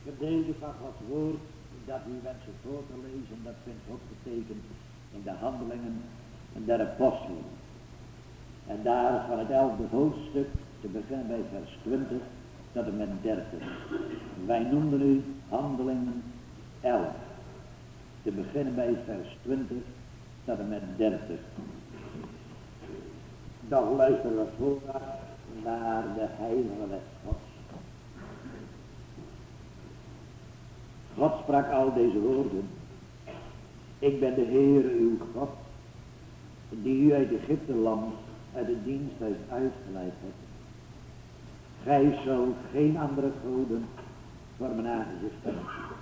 gedeelte van Gods woord dat u wensen voor te lezen, dat vindt opgetekend in de handelingen der apostelen. En daar van het 11e hoofdstuk, te beginnen bij vers 20 tot en met 30. Wij noemden u handelingen 11. Te beginnen bij vers 20 tot en met 30. Dan luisteren we vooraf naar de heilige wet Gods. God sprak al deze woorden. Ik ben de Heere uw God, die u uit Egypte land, uit de diensthuis uitgeleid hebt. Gij zult geen andere goden voor mijn aangezicht hebben.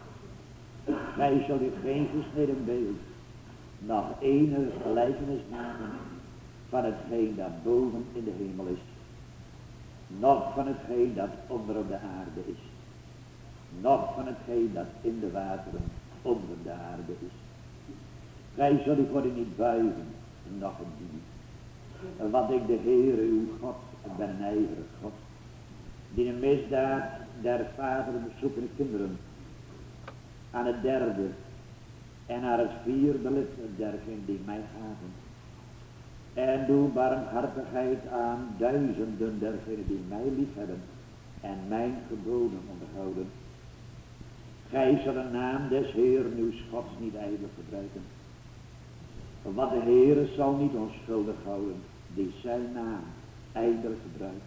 Gij zult u geen gesneden beeld, nog enige gelijkenis maken van hetgeen dat boven in de hemel is, noch van hetgeen dat onder op de aarde is, noch van hetgeen dat in de wateren onder de aarde is. Gij zult u voor u niet buigen, noch dienen. Want ik de Heere uw God ben een ijverig God, die een misdaad der vaderen bezoekende kinderen aan het derde en aan het vierde lid dergenen die mij haten. En doe barmhartigheid aan duizenden dergenen die mij liefhebben en mijn geboden onderhouden. Gij zult de naam des Heeren uw Gods niet ijdel gebruiken. Want de Heere zal niet onschuldig houden die zijn naam ijdel gebruikt.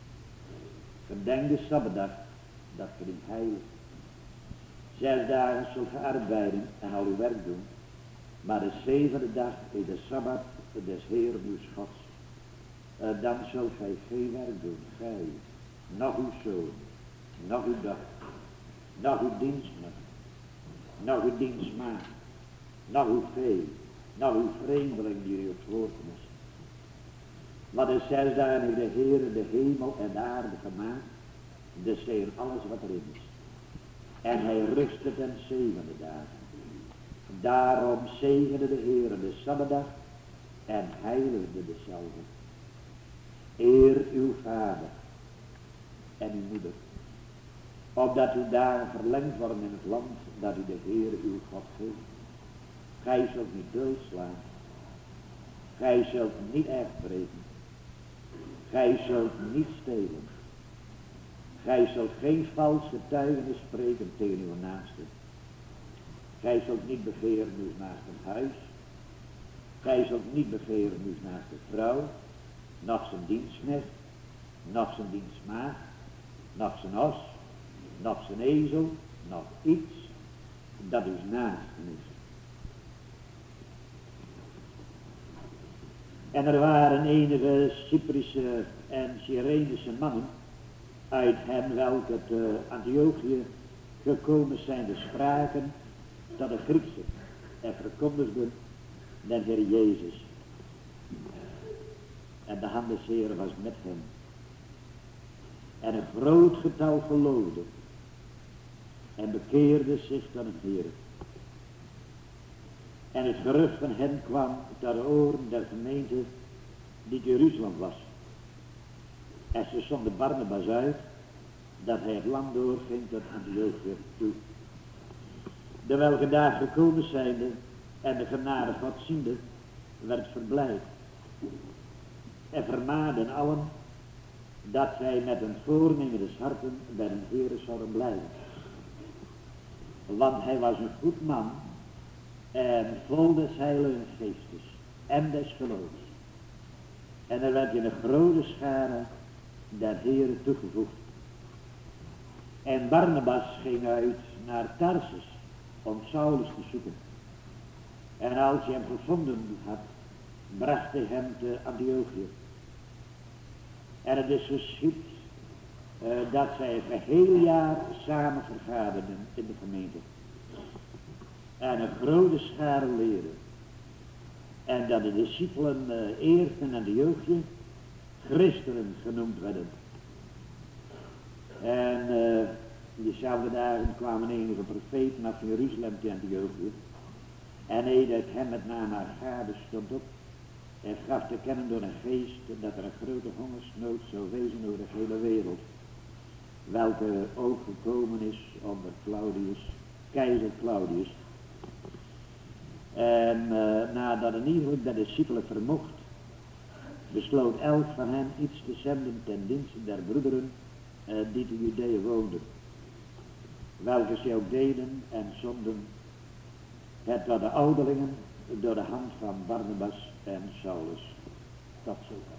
Gedenk de Sabbatdag, dat verdient heilig. 6 dagen zult ge arbeiden en al uw werk doen. Maar de 7e dag is de Sabbat des Heeren uw Gods. Dan zult gij geen werk doen, gij, nog uw zoon, nog uw dochter, nog uw dienstmaagd, nog uw dienstmaagd, nog uw vee, nog uw vreemdeling die u het woord is. Want de 6 dagen heeft de Heere de hemel en de aarde gemaakt, de zee en alles wat erin is. En hij rustte ten 7e dagen. Daarom zegende de Heere de Sabbatdag en heiligde dezelfde. Eer uw vader en uw moeder, opdat uw dagen verlengd worden in het land dat u de Heere uw God geeft. Gij zult niet doodslaan, gij zult niet afbreken, gij zult niet stelen, gij zult geen vals getuigenis spreken tegen uw naaste. Gij zult niet begeren uw naaste huis, gij zult niet begeren uw naaste vrouw, noch zijn dienstmecht, noch zijn dienstmaagd, noch zijn os, noch zijn ezel, noch iets dat uw naaste is. En er waren enige Cyprische en Cyrenische mannen uit hen welke te Antiochië gekomen zijn de spraken tot de Griekse en verkondigden den Heer Jezus. En de hand des Heeren was met hem. En een groot getal geloofde en bekeerde zich tot het Heer. En het gerucht van hen kwam tot de oren der gemeente die Jeruzalem was. En ze zonden Barnabas uit, dat hij het land doorging tot Antiochië toe. De welke daar gekomen zijnde en de genade God ziende, werd verblijd. En vermaanden allen dat zij met een voornemen des harten bij een Heere zouden blijven. Want hij was een goed man en vol des heilige geestes en des geloofs. En er werd in een grote schare der Heere toegevoegd. En Barnabas ging uit naar Tarsus om Saulus te zoeken. En als hij hem gevonden had, bracht hij hem te Antiochië. En het is geschied dat zij een geheel jaar samen vergaderden in de gemeente. En een grote schare leren. En dat de discipelen eerst in Antiochië christenen genoemd werden. En diezelfde dagen kwamen enige profeten af Jeruzalem te Antiochië. En hij dat hem met name Agabus stond op en gaf te kennen door een geest dat er een grote hongersnood zou wezen over de hele wereld, welke ook gekomen is onder keizer Claudius. En nadat in ieder geval de discipelen vermocht, besloot 11 van hen iets te zenden ten dienste der broederen die te Judea woonden. Welke ze ook deden en zonden het door de ouderlingen door de hand van Barnabas en Saulus. Tot zover.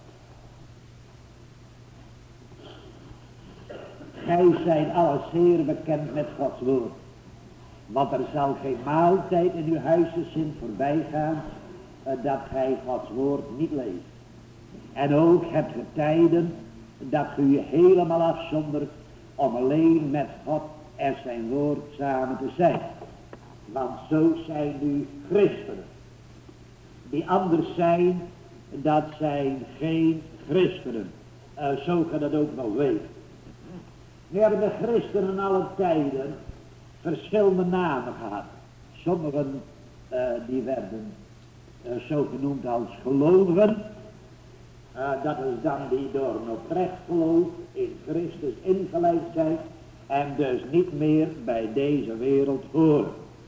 Gij zijt alles zeer bekend met Gods woord. Want er zal geen maaltijd in uw huisgezin voorbij gaan dat gij Gods woord niet leest. En ook hebt ge tijden dat ge u helemaal afzondert om alleen met God en zijn woord samen te zijn. Want zo zijn nu christenen. Die anders zijn, dat zijn geen christenen. Zo kan dat ook wel weten. Nu hebben de christenen alle tijden verschillende namen gehad. Sommigen die werden zo genoemd als gelovigen. Dat is dan die door een oprecht geloof in Christus ingeleid zijn en dus niet meer bij deze wereld horen.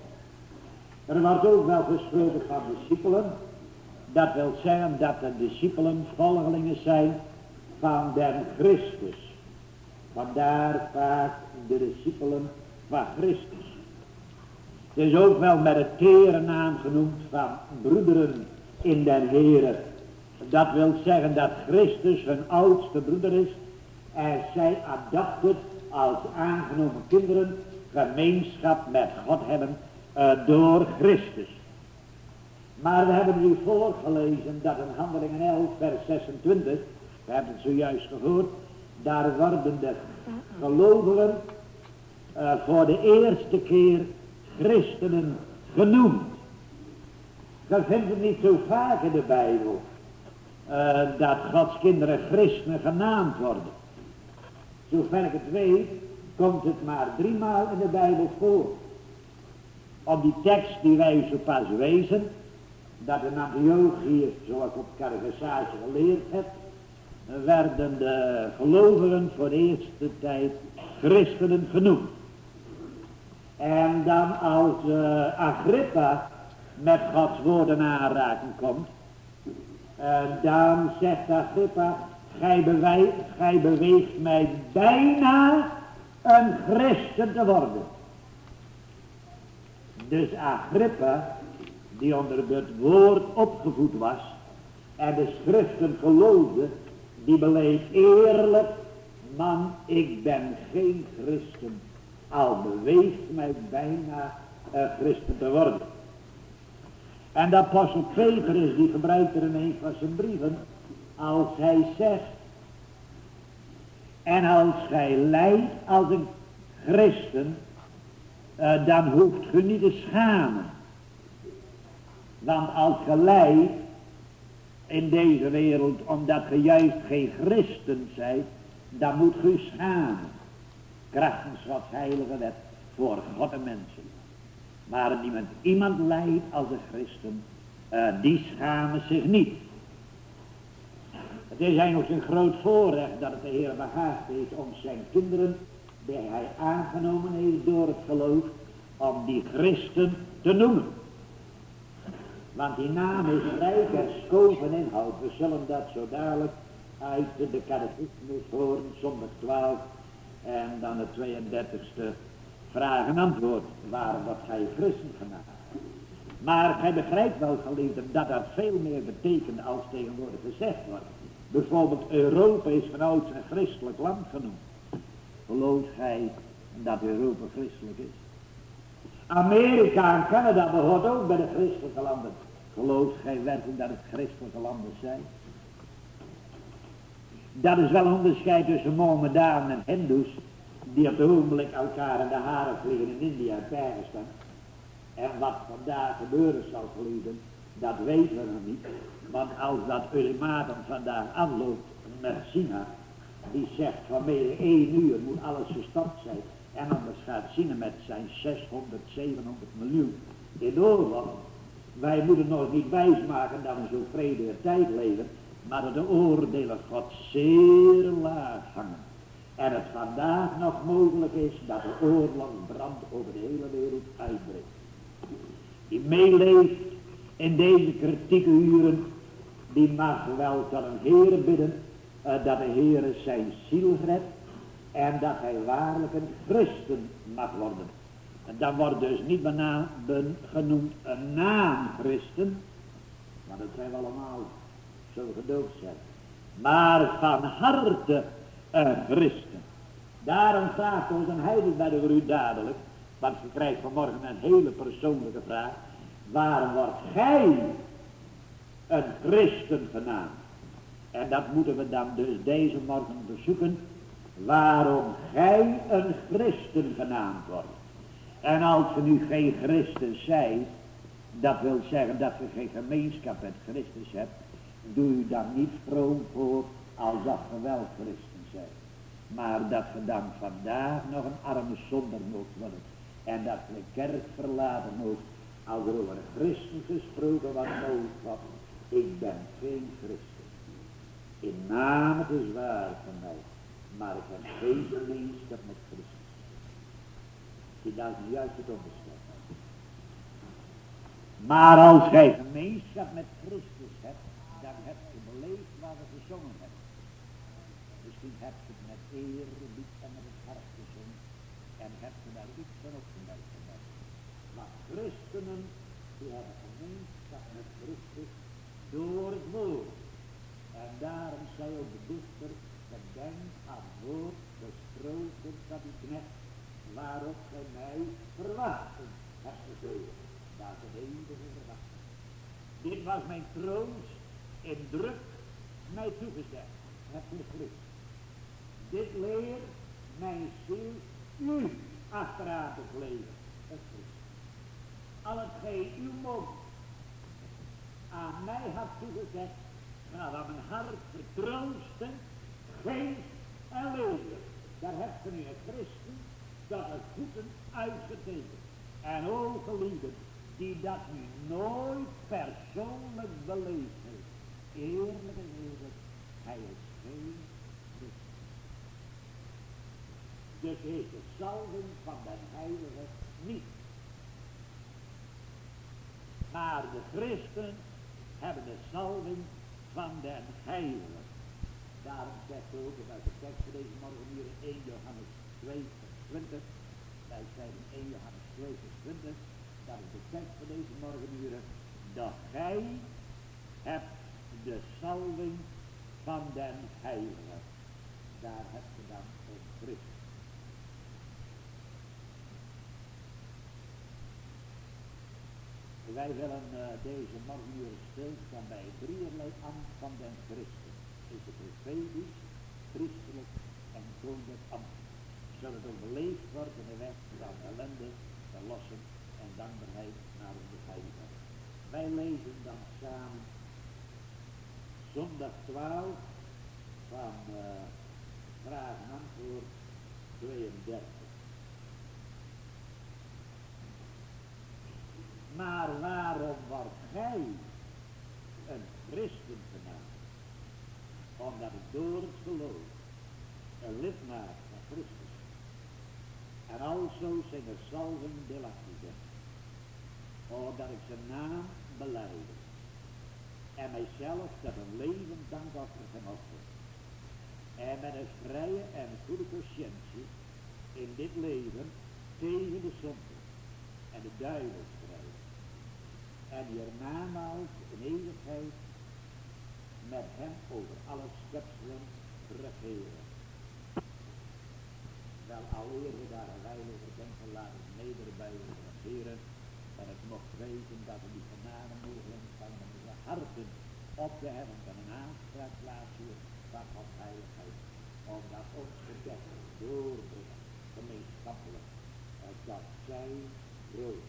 Er wordt ook wel gesproken van discipelen. Dat wil zeggen dat de discipelen volgelingen zijn van den Christus. Vandaar vaak de discipelen van Christus. Het is ook wel met het tere naam genoemd van broederen in den Here. Dat wil zeggen dat Christus hun oudste broeder is en zij adopted als aangenomen kinderen gemeenschap met God hebben door Christus. Maar we hebben nu voorgelezen dat in Handelingen 11 vers 26, we hebben het zojuist gehoord, daar worden de gelovigen voor de eerste keer christenen genoemd. Dat vindt het niet zo vaak in de Bijbel. Dat Gods kinderen christenen genaamd worden. Zover ik het weet, komt het maar 3 maal in de Bijbel voor. Op die tekst die wij u zo pas wezen, dat in Antiochië, zoals ik op catechisatie geleerd heb, werden de gelovigen voor de eerste tijd christenen genoemd. En dan als Agrippa met Gods woorden aanraking komt, dan zegt Agrippa, gij beweegt mij bijna een christen te worden. Dus Agrippa, die onder het woord opgevoed was en de schriften geloofde, die beleed eerlijk, man, ik ben geen christen, al beweegt mij bijna een christen te worden. En de apostel Petrus, die gebruikt er in een van zijn brieven, als hij zegt, en als gij lijdt als een christen, dan hoeft ge niet te schamen. Want als ge lijdt in deze wereld, omdat ge juist geen christen zijt, dan moet ge schamen. Krachtens Gods heilige wet voor God en mensen. Maar iemand lijdt als een christen, die schamen zich niet. Het is eigenlijk een groot voorrecht dat het de Heer behaagd heeft om zijn kinderen, die hij aangenomen heeft door het geloof, om die christen te noemen. Want die naam is rijk en schoof en inhoud. We zullen dat zo dadelijk uit de catechismus horen, zondag 12 en dan de 32e vraag en antwoord. Waarom wordt gij christen genaamd? Maar gij begrijpt wel, geliefden, dat dat veel meer betekent als tegenwoordig gezegd wordt. Bijvoorbeeld Europa is van ouds een christelijk land genoemd. Gelooft gij dat Europa christelijk is? Amerika en Canada behoort ook bij de christelijke landen. Gelooft gij werkelijk dat het christelijke landen zijn? Dat is wel een onderscheid tussen Mohammedanen en Hindoes, die op het ogenblik elkaar in de haren vliegen in India en Pakistan. En wat vandaag gebeuren zal, geliefden, dat weten we nog niet. Want als dat ultimatum vandaag aanloopt met China, die zegt vanmiddag 1 uur moet alles gestopt zijn. En anders gaat China met zijn 600, 700 miljoen in oorlog. Wij moeten nog niet wijsmaken dat we zo'n vredige tijd leven, maar dat de oordelen God zeer laag hangen. En het vandaag nog mogelijk is dat de oorlogsbrand over de hele wereld uitbreekt. Die meeleeft in deze kritieke uren, die mag wel tot een Heere bidden, dat de Heere zijn ziel redt en dat hij waarlijk een christen mag worden. En dan wordt dus niet genoemd een naamchristen, want dat zijn we allemaal zo gedoopt zijn. Maar van harte een christen. Daarom vraagt ons een heilige voor u dadelijk, want je krijgt vanmorgen een hele persoonlijke vraag. Waarom wordt gij een christen genaamd? En dat moeten we dan dus deze morgen bezoeken. Waarom gij een christen genaamd wordt. En als je nu geen christen zijt, dat wil zeggen dat je geen gemeenschap met Christus hebt, doe u dan niet vroom voor alsof je wel christen zijt. Maar dat je dan vandaag nog een arme zonder moet worden. En dat je de kerk verlaten moet. Als er over Christen gesproken wordt, ik ben geen christen. In naam het is waar van mij. Maar ik heb geen gemeenschap met Christus. Zie, dat is juist het onderscheid. Maar als gij gemeenschap met Christus hebt, dan heb je beleefd wat we gezongen hebben. Misschien heb je het met eerbied en met het hart gezongen. En heb je daar iets van opgemerkt. Maar christenen, die hebben gemeenschap met Christus door het woord. En daarom zei ook de dichter, gedenk aan het woord gesproken dat die knecht, waarop gij mij verwachten hebt gegeven. Dat is het enige verwachting. Dit was mijn troost in druk mij toegezegd, het is Christus. Dit leert mijn ziel u achteraan te leven, het Christus. Al hetgeen uw mond aan mij had toegezegd, gaat aan mijn hart vertroosten, geest en leven. Daar hebt u nu een Christen dat het voeten uitgetekend. En o geliefden, die dat nu nooit persoonlijk beleefd heeft. Eerlijk en eerlijk, hij is geen Christen. Dus heeft de salving van de heilige niet. Maar de christen hebben de salving van den heilige. Daarom zegt ook uit de tekst van deze morgen hier in 1 Johannes 2 vers 20. Wij zeiden 1 Johannes 2 vers 20. Dat is de tekst van deze morgenuren. Dat gij hebt de salving van den heilige. Daar heb je dan een Christus. Wij willen deze morgenuren stilstaan bij drieërlei ambt van den Christus. Is het profetisch, priestelijk en koninklijk ambt. Zodat het ook beleefd wordt in de weg van ellende, verlossing en dankbaarheid naar de heiligheid. Wij lezen dan samen zondag 12 van vraag en antwoord 32. Maar waarom wordt gij een christen genaamd? Omdat ik door het geloof een lidmaat van Christus en alzo zijn er salven deelachtig ben. Omdat ik zijn naam belijde en mijzelf tot een levend dankoffer genoffer en met een vrije en goede conscientie in dit leven tegen de zonde en de duivel strijden. En hiernamaals in eeuwigheid met hem over alle schepselen regeren. Wel alleer we daar een wijle over denken, laten we nederbuigen voor de Heren. En het mocht weten dat we die genade mogen ontvangen om onze harten op te hebben van een aanspraak plaatsen van Gods heiligheid. Omdat ons gebed doorbrengen, gemeenschappelijk, dat zij rood.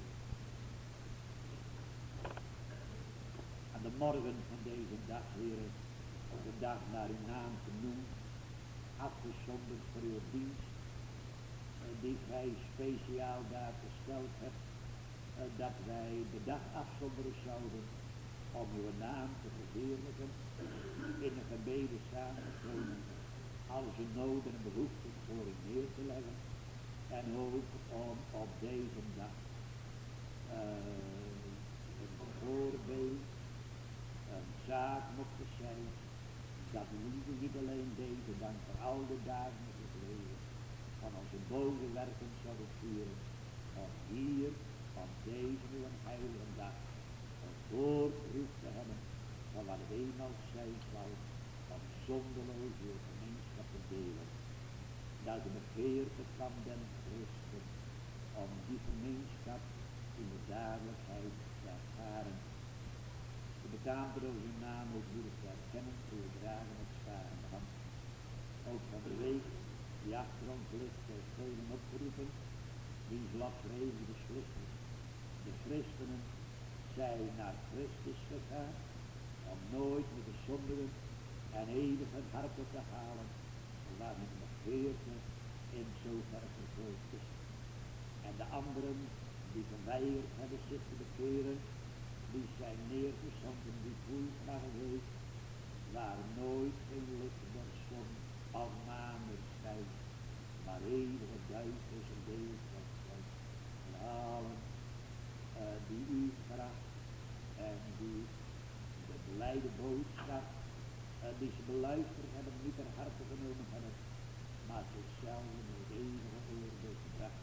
Aan de morgen van deze dag, heren, de dag naar uw naam genoemd, afgezonderd voor uw dienst, die gij speciaal daar gesteld hebt, dat wij de dag afzonderen zouden om uw naam te verheerlijken, in de gebeden samenkomen, al onze noden en behoeften voor u neer te leggen. En ook om op deze dag een voorbeeld, een zaak mocht te zijn, dat liefde niet alleen deze dan voor al de dagen van het leven van onze bovenwerken zouden vieren, om hier op deze nieuwe heilige dag een voorproef te hebben van wat het eenmaal zijn zal, om zonderloos uw gemeenschap te delen. Dat de begeerte van den Christen om die gemeenschap in de dadelijkheid te ervaren. De betaamt door uw naam ook moedig te herkennen voor uw dragen het zware hand. Ook van de week die achter ons ligt, heeft velen opgeroepen, die gladvredig beslist is. De christenen zijn naar Christus gegaan, om nooit met de zondigen en eeuwig het hart op te halen, waar het begeerte in zoverre vergroot is. En de anderen die geweigerd hebben zich te bekeren, die zijn neergezonden die voelbaar geweest, waar nooit geen licht der zon of maan meer schijnt, maar eeuwige duisters en eeuwigheid zijn. Verhalen die u vraagt en die de blijde boodschap die ze beluisterd hebben, niet ter harte genomen hebben, maar zichzelf in het eeuwige oordeel gebracht.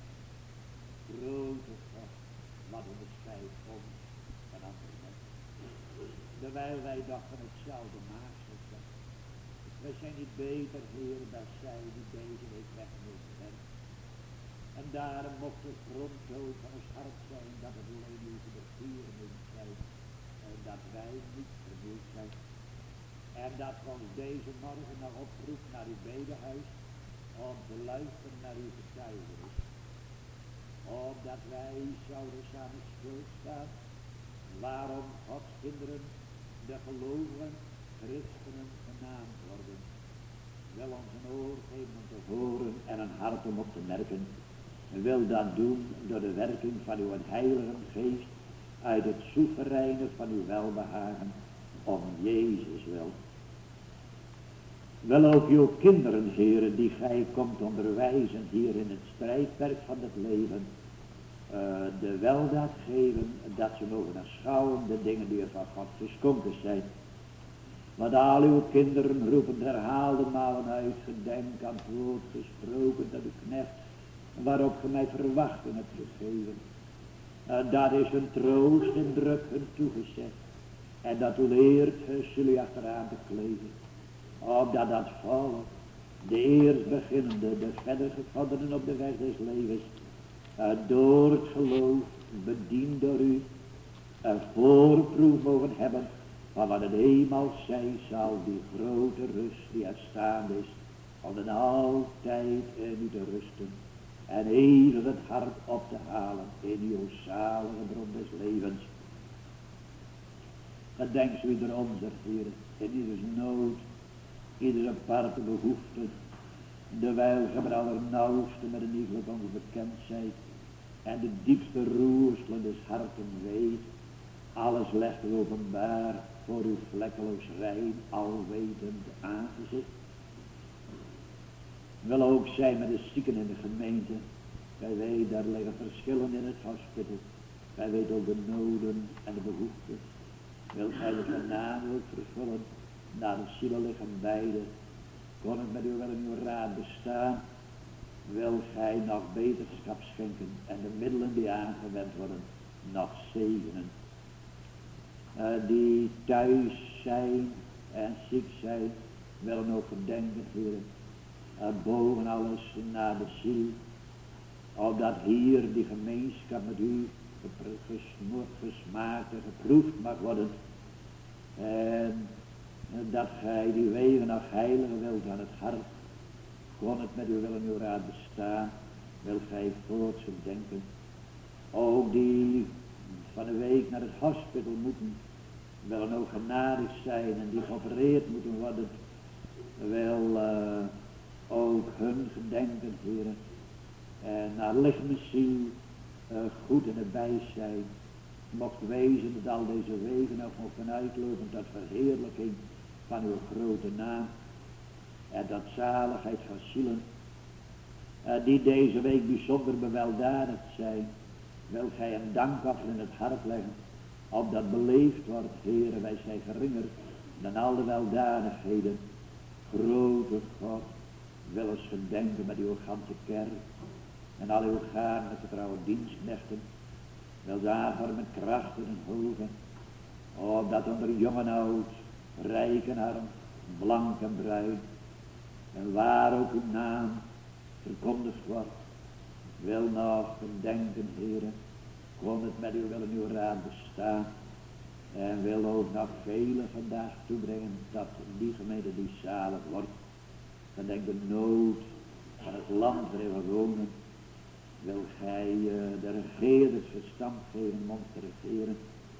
Grote God, wat onderscheidt ons van andere mensen. Terwijl wij toch van hetzelfde maaksel zijn. Wij zijn niet beter, Heer, dan zij die deze week weg moeten zijn. En daarom mocht het gronddood van ons hart zijn dat het alleen uw begeeren moet zijn. En dat wij niet vermoeid zijn. En dat we ons deze morgen nog oproept naar uw bedehuis, om te luisteren naar uw getuigenis. Opdat wij zouden samen stilstaan, waarom Gods kinderen, de gelovigen, christenen genaamd worden. Wil ons een oor geven om te horen en een hart om op te merken. Wil dat doen door de werking van uw heilige geest uit het soevereine van uw welbehagen, om Jezus wil. Wel ook uw kinderen, heren, die gij komt onderwijzen hier in het strijdperk van het leven, de weldaad geven dat ze mogen aanschouwen de dingen die er van God geschonken zijn. Want al uw kinderen roepen herhaalde malen uit, gedenk aan het woord gesproken tot uw knecht, waarop ge mij verwachting hebt gegeven. Dat is een troost en druk hun toegezegd. En dat leert jullie achteraan te kleven. Opdat dat volk, de eerst beginnende, de verder gevorderden op de weg des levens, door het geloof, bediend door u, een voorproef mogen hebben van wat het eenmaal zijn zal, die grote rust die uitstaande is, om dan altijd in u te rusten en even het hart op te halen in uw zalige bron des levens. Gedenk u ieder onze, Heer, in ieders nood, ieders aparte behoefte, terwijl ge met allernauwste met een iegelijk onze bekend zijt, en de diepste roerselen des harten weet, alles legt u openbaar voor uw vlekkeloos rein, alwetend aangezicht. Wil ook zijn met de zieken in de gemeente. Wij weten, daar liggen verschillen in het hospital. Wij weten ook de noden en de behoeften. Wil gij de genade ook vervullen, naar de zielen liggen beide. Kon het met uw wel en uw raad bestaan. Wil gij nog beterschap schenken en de middelen die aangewend worden nog zegenen. Die thuis zijn en ziek zijn, willen ook gedenken, Heer, boven alles naar de ziel, opdat hier die gemeenschap met u gesmaakt en geproefd mag worden, en dat gij die wegen nog heiligen wilt aan het hart. Kon het met uw wil en uw raad bestaan, wil gij voorts gedenken. Ook die van de week naar het hospital moeten, willen ook genadig zijn en die geopereerd moeten worden, wil ook hun gedenken, heren. En naar lichaam en ziel goed in het bijzijn. Mocht wezen dat al deze wegen ook mogen uitlopen tot verheerlijking van uw grote naam. En dat zaligheid van zielen die deze week bijzonder beweldadigd zijn, wil gij een dankoffer in het hart leggen, opdat beleefd wordt, Heere, wij zijn geringer dan al de weldadigheden. Grote God, wil ons gedenken met uw ganse kerk en al uw gaarne getrouwe dienstknechten, wil daarvoor met krachten en hogen, opdat onder jong en oud, rijk en arm, blank en bruin, en waar ook uw naam verkondigd wordt, wil nog gedenken, Heere, kon het met uw wil en uw raad bestaan, en wil ook nog vele vandaag toebrengen, dat die gemeente die zalig wordt, gedenk de nood van het land waarin we wonen, wil gij de regeerders verstand geven om ons te regeren,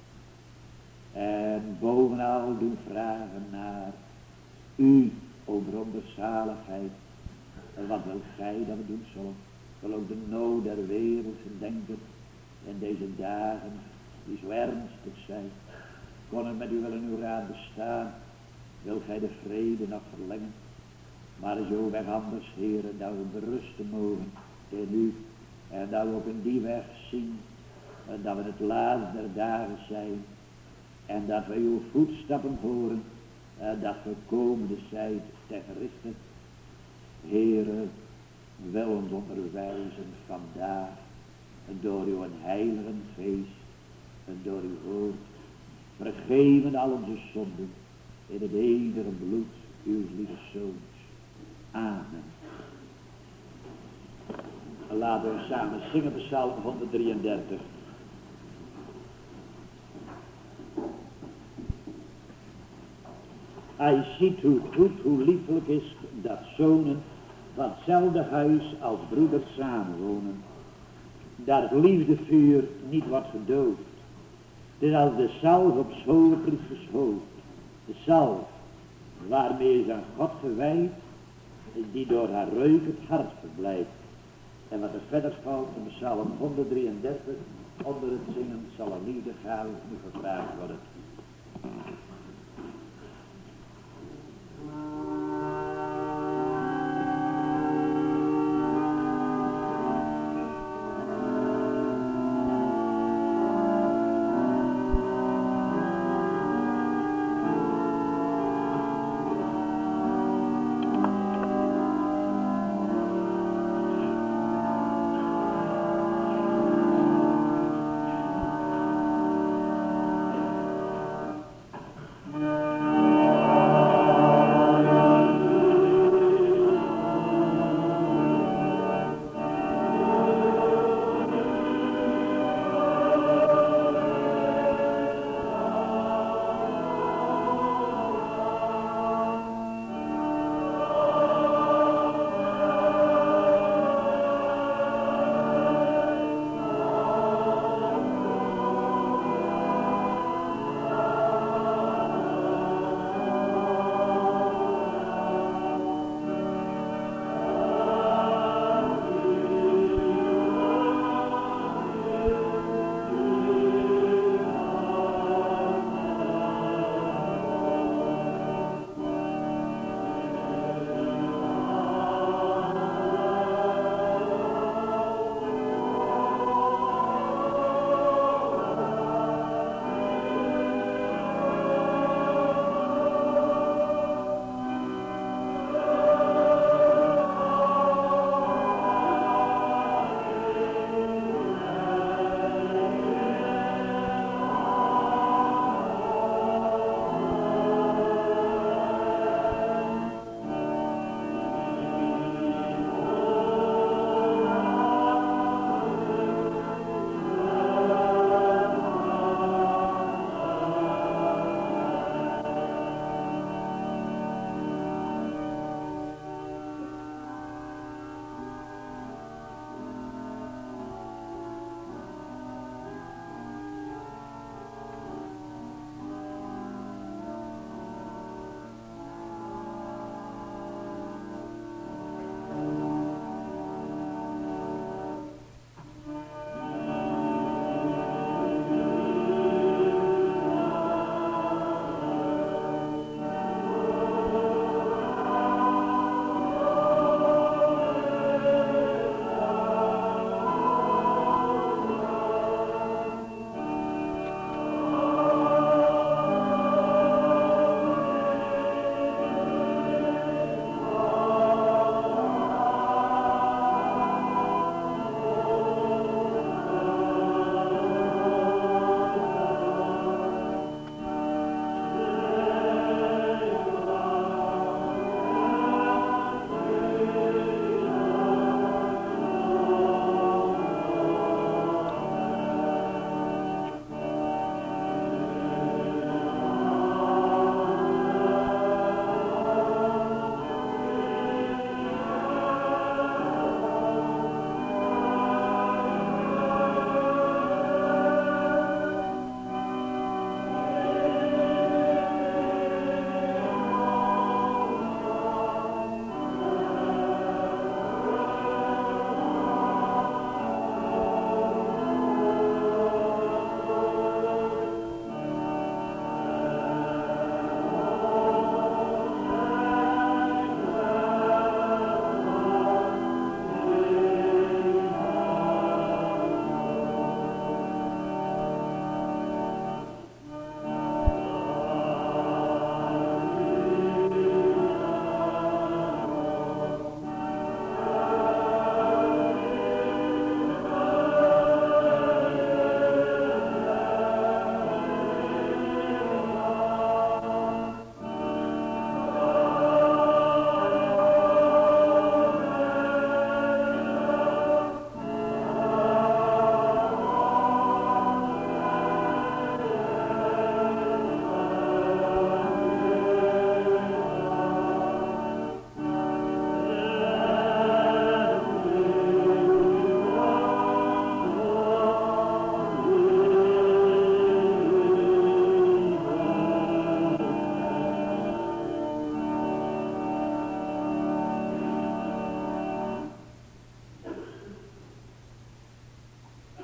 en bovenal doen vragen naar u, o bron der zaligheid. En wat wil gij dat we doen zullen? Wil ook de nood der wereld gedenken in deze dagen die zo ernstig zijn. Kon het met uw wil en uw raad bestaan? Wil gij de vrede nog verlengen? Maar zo weg anders, Heere, dat we berusten mogen in u. En dat we ook in die weg zien dat we het laatst der dagen zijn. En dat we uw voetstappen horen, dat we komende zijt te gerichten. Heere, wil ons onderwijzen vandaag door uw heilige geest en door uw woord. Vergeven al onze zonden in het enige bloed uw lieve zoons. Amen. Laten we samen zingen Psalm 133. Hij ziet hoe goed, hoe liefelijk is dat zonen van hetzelfde huis als broeders samenwonen. Dat het liefdevuur niet wordt gedoofd. Het is als de zalf op schoolpriesters hoofd. De zalf waarmee ze aan God gewijd, die door haar reuk het hart verblijft. En wat er verder valt in Psalm 133, onder het zingen zal een liedergaal nu gevraagd worden.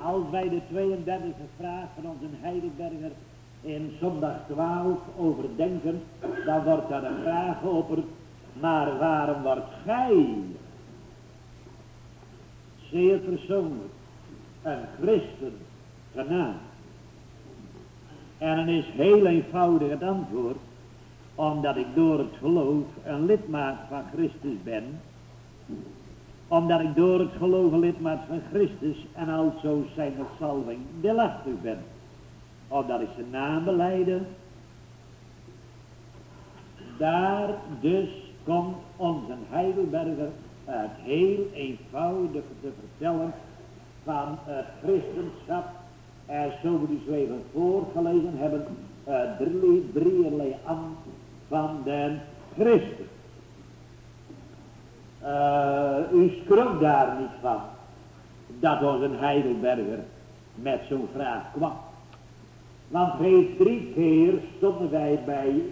als wij de 32e vraag van onze Heidelberger in zondag 12 overdenken, dan wordt daar een vraag geopperd, maar waarom wordt gij, zeer persoonlijk, een christen genaamd? En dan is heel eenvoudig het antwoord, omdat ik door het geloof een lidmaat van Christus ben, omdat ik door het geloof een lidmaat van Christus en alzo zijn de salving deelachtig ben, omdat ik zijn naam belijde. Daar dus komt onze Heidelberger het heel eenvoudig te vertellen van het christenschap. En zo we dus even voorgelezen hebben, drieërlei ambt van den Christen. U schrok daar niet van dat onze Heidelberger met zo'n vraag kwam. Want reeds 3 keer stonden wij bij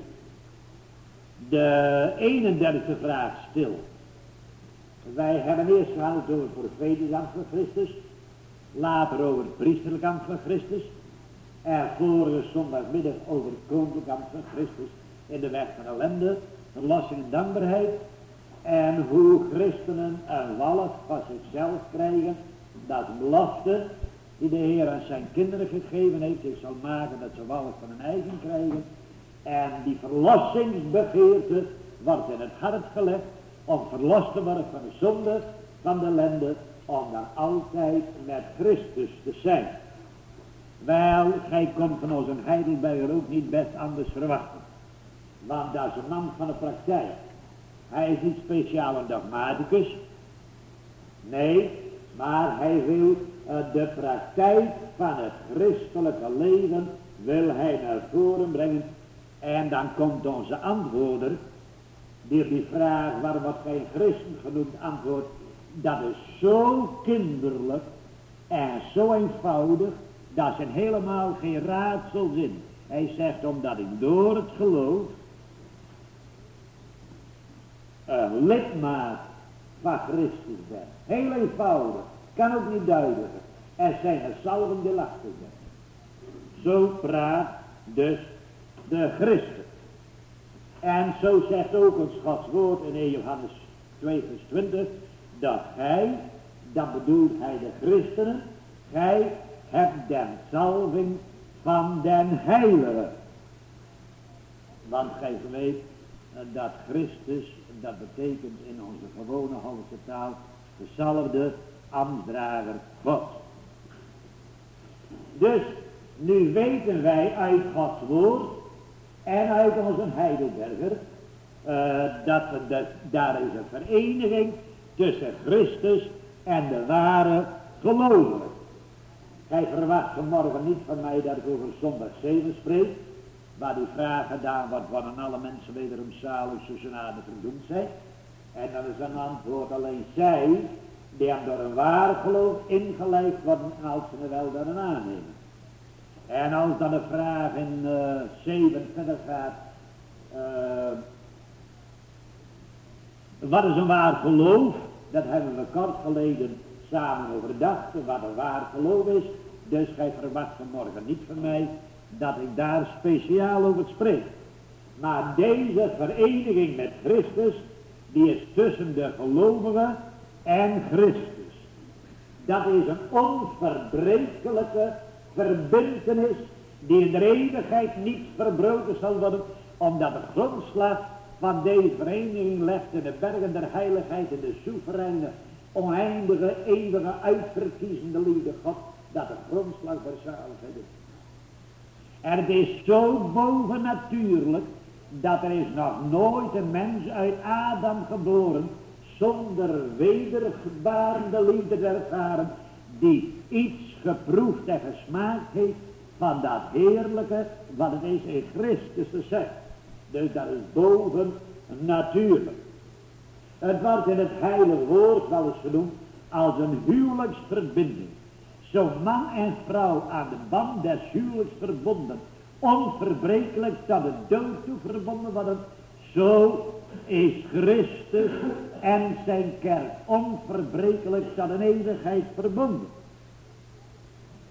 de 31e vraag stil. Wij hebben eerst gehad over het profetisch ambt van Christus, later over het priesterlijk ambt van Christus en vorige zondagmiddag over het koninklijk ambt van Christus in de weg van ellende, verlossing en dankbaarheid. En hoe christenen een walg van zichzelf krijgen, dat is een belofte die de Heer aan zijn kinderen gegeven heeft. Hij zal maken dat ze walg van hun eigen krijgen. En die verlossingsbegeerte wordt in het hart gelegd om verlost te worden van de zonde, van de ellende, om dan altijd met Christus te zijn. Wel, gij komt van onze Heidelberger ook niet best anders verwachten. Want dat is een man van de praktijk. Hij is niet speciaal een dogmaticus. Nee, maar hij wil de praktijk van het christelijke leven wil hij naar voren brengen. En dan komt onze antwoorder, die op die vraag, waarom wordt geen christen genoemd, antwoord, dat is zo kinderlijk en zo eenvoudig, dat is helemaal geen raadsel in. Hij zegt, omdat ik door het geloof een lidmaat van Christus ben. Heel eenvoudig, kan ook niet duidelijker. Er zijn er salven die lastig zijn. Zo praat dus de Christen. En zo zegt ook ons Gods woord in 1 Johannes 2 vers 20, dat gij, dat bedoelt hij de christenen, gij hebt den salving van den heilige. Want gij weet dat Christus, dat betekent in onze gewone Hollandse taal, gezalfde ambtsdrager God. Dus nu weten wij uit Gods woord en uit onze Heidelberger daar is een vereniging tussen Christus en de ware gelovigen. Gij verwacht vanmorgen niet van mij dat ik over zondag 7 spreek, waar die vraag gedaan wordt, worden alle mensen wederom zalig zo ze naar de verdoemd zijn. En dan is een antwoord alleen zij, die hem door een waar geloof ingeleid worden als ze er wel dan aannemen. En als dan de vraag in 7 verder gaat, wat is een waar geloof? Dat hebben we kort geleden samen overdacht, wat een waar geloof is. Dus gij verwacht vanmorgen niet van mij dat ik daar speciaal over spreek. Maar deze vereniging met Christus, die is tussen de gelovigen en Christus. Dat is een onverbrekelijke verbintenis die in de eeuwigheid niet verbroken zal worden, omdat de grondslag van deze vereniging legt in de bergen der heiligheid in de soevereine, oneindige, eeuwige, uitverkiezende liefde God, dat de grondslag der zaligheid is. En het is zo bovennatuurlijk, dat er is nog nooit een mens uit Adam geboren, zonder wedergebarende liefde te ervaren, die iets geproefd en gesmaakt heeft van dat heerlijke, wat het is in Christus te zijn. Dus dat is boven natuurlijk. Het wordt in het heilige woord wel eens genoemd als een huwelijksverbinding. Zo man en vrouw aan de band des huwelijks verbonden, onverbrekelijk tot de dood toe verbonden worden, zo is Christus en zijn kerk onverbrekelijk tot een eeuwigheid verbonden.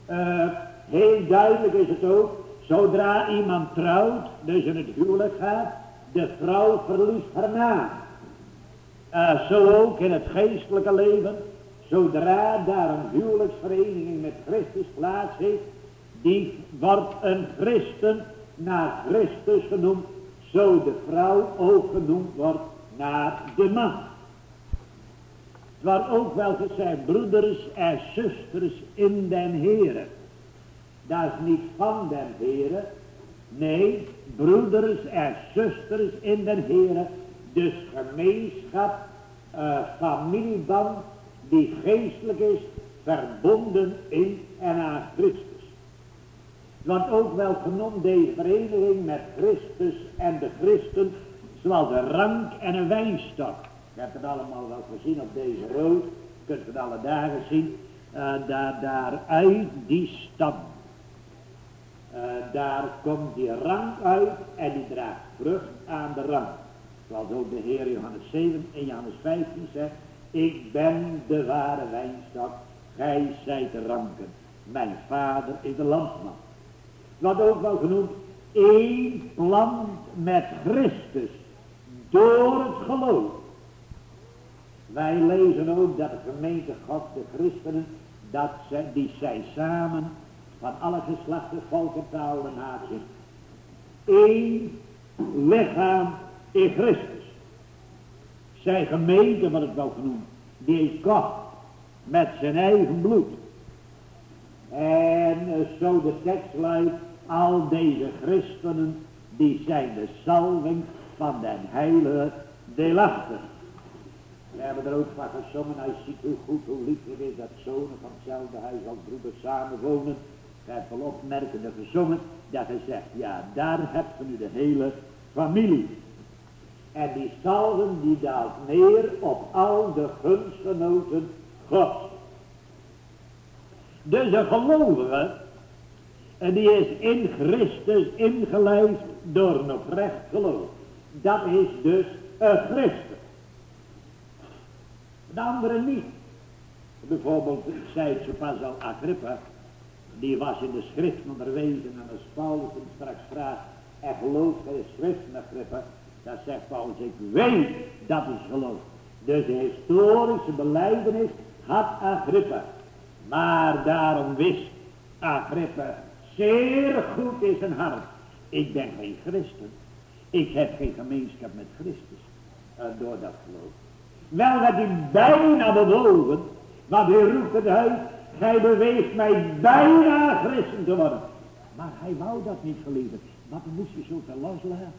Heel duidelijk is het ook, zodra iemand trouwt, dus in het huwelijk gaat, de vrouw verliest haar naam. Zo ook in het geestelijke leven, zodra daar een huwelijksvereniging met Christus plaats heeft, die wordt een christen naar Christus genoemd, zo de vrouw ook genoemd wordt naar de man. Het wordt ook wel gezegd, broeders en zusters in den Heere. Dat is niet van den Heere, nee, broeders en zusters in den Heere, dus gemeenschap, familieband, die geestelijk is, verbonden in en aan Christus. Het wordt ook wel genoemd, deze vereniging met Christus en de christen, zoals een rank en een wijnstok. Je hebt het allemaal wel gezien op deze rood, je kunt het alle dagen zien, daaruit die stam. Daar komt die rank uit en die draagt vrucht aan de rank. Zoals ook de Heer Johannes 7 en Johannes 15 zegt, ik ben de ware wijnstok, gij zijt de ranken, mijn vader is de landman. Wat ook wel genoemd, één plant met Christus, door het geloof. Wij lezen ook dat de gemeente God, de christenen, die zij samen, van alle geslachten, volken, talen en naties, één lichaam in Christus. Zijn gemeente, wat het wel genoemd, die is God met zijn eigen bloed. En zo de tekst luidt, al deze christenen, die zijn de salving van den heilige deelachtig. We hebben er ook van gezongen, hij ziet hoe goed, hoe lief het is dat zonen van hetzelfde huis als broeders samenwonen. Ik heb wel opmerkende gezongen, dat hij zegt, ja, daar hebt u nu de hele familie. En die salven die daalt neer op al de gunstgenoten Gods. Dus een gelovige, en die is in Christus ingelijfd door een oprecht geloof. Dat is dus een christen. De andere niet. Bijvoorbeeld, ik zei het zo pas al, Agrippa, die was in de schrift onderwezen en als Paulus hem straks vraagt, en gelooft hij de schrift, Agrippa, dan zegt Paulus, ik weet dat is geloof. Dus de historische belijdenis had Agrippa. Maar daarom wist Agrippa zeer goed in zijn hart, ik ben geen christen. Ik heb geen gemeenschap met Christus door dat geloof. Wel werd hij bijna bewogen, want hij roept het uit, gij beweegt mij bijna christen te worden. Maar hij wou dat niet, geliefd, want dan moest hij zo ver loslaten.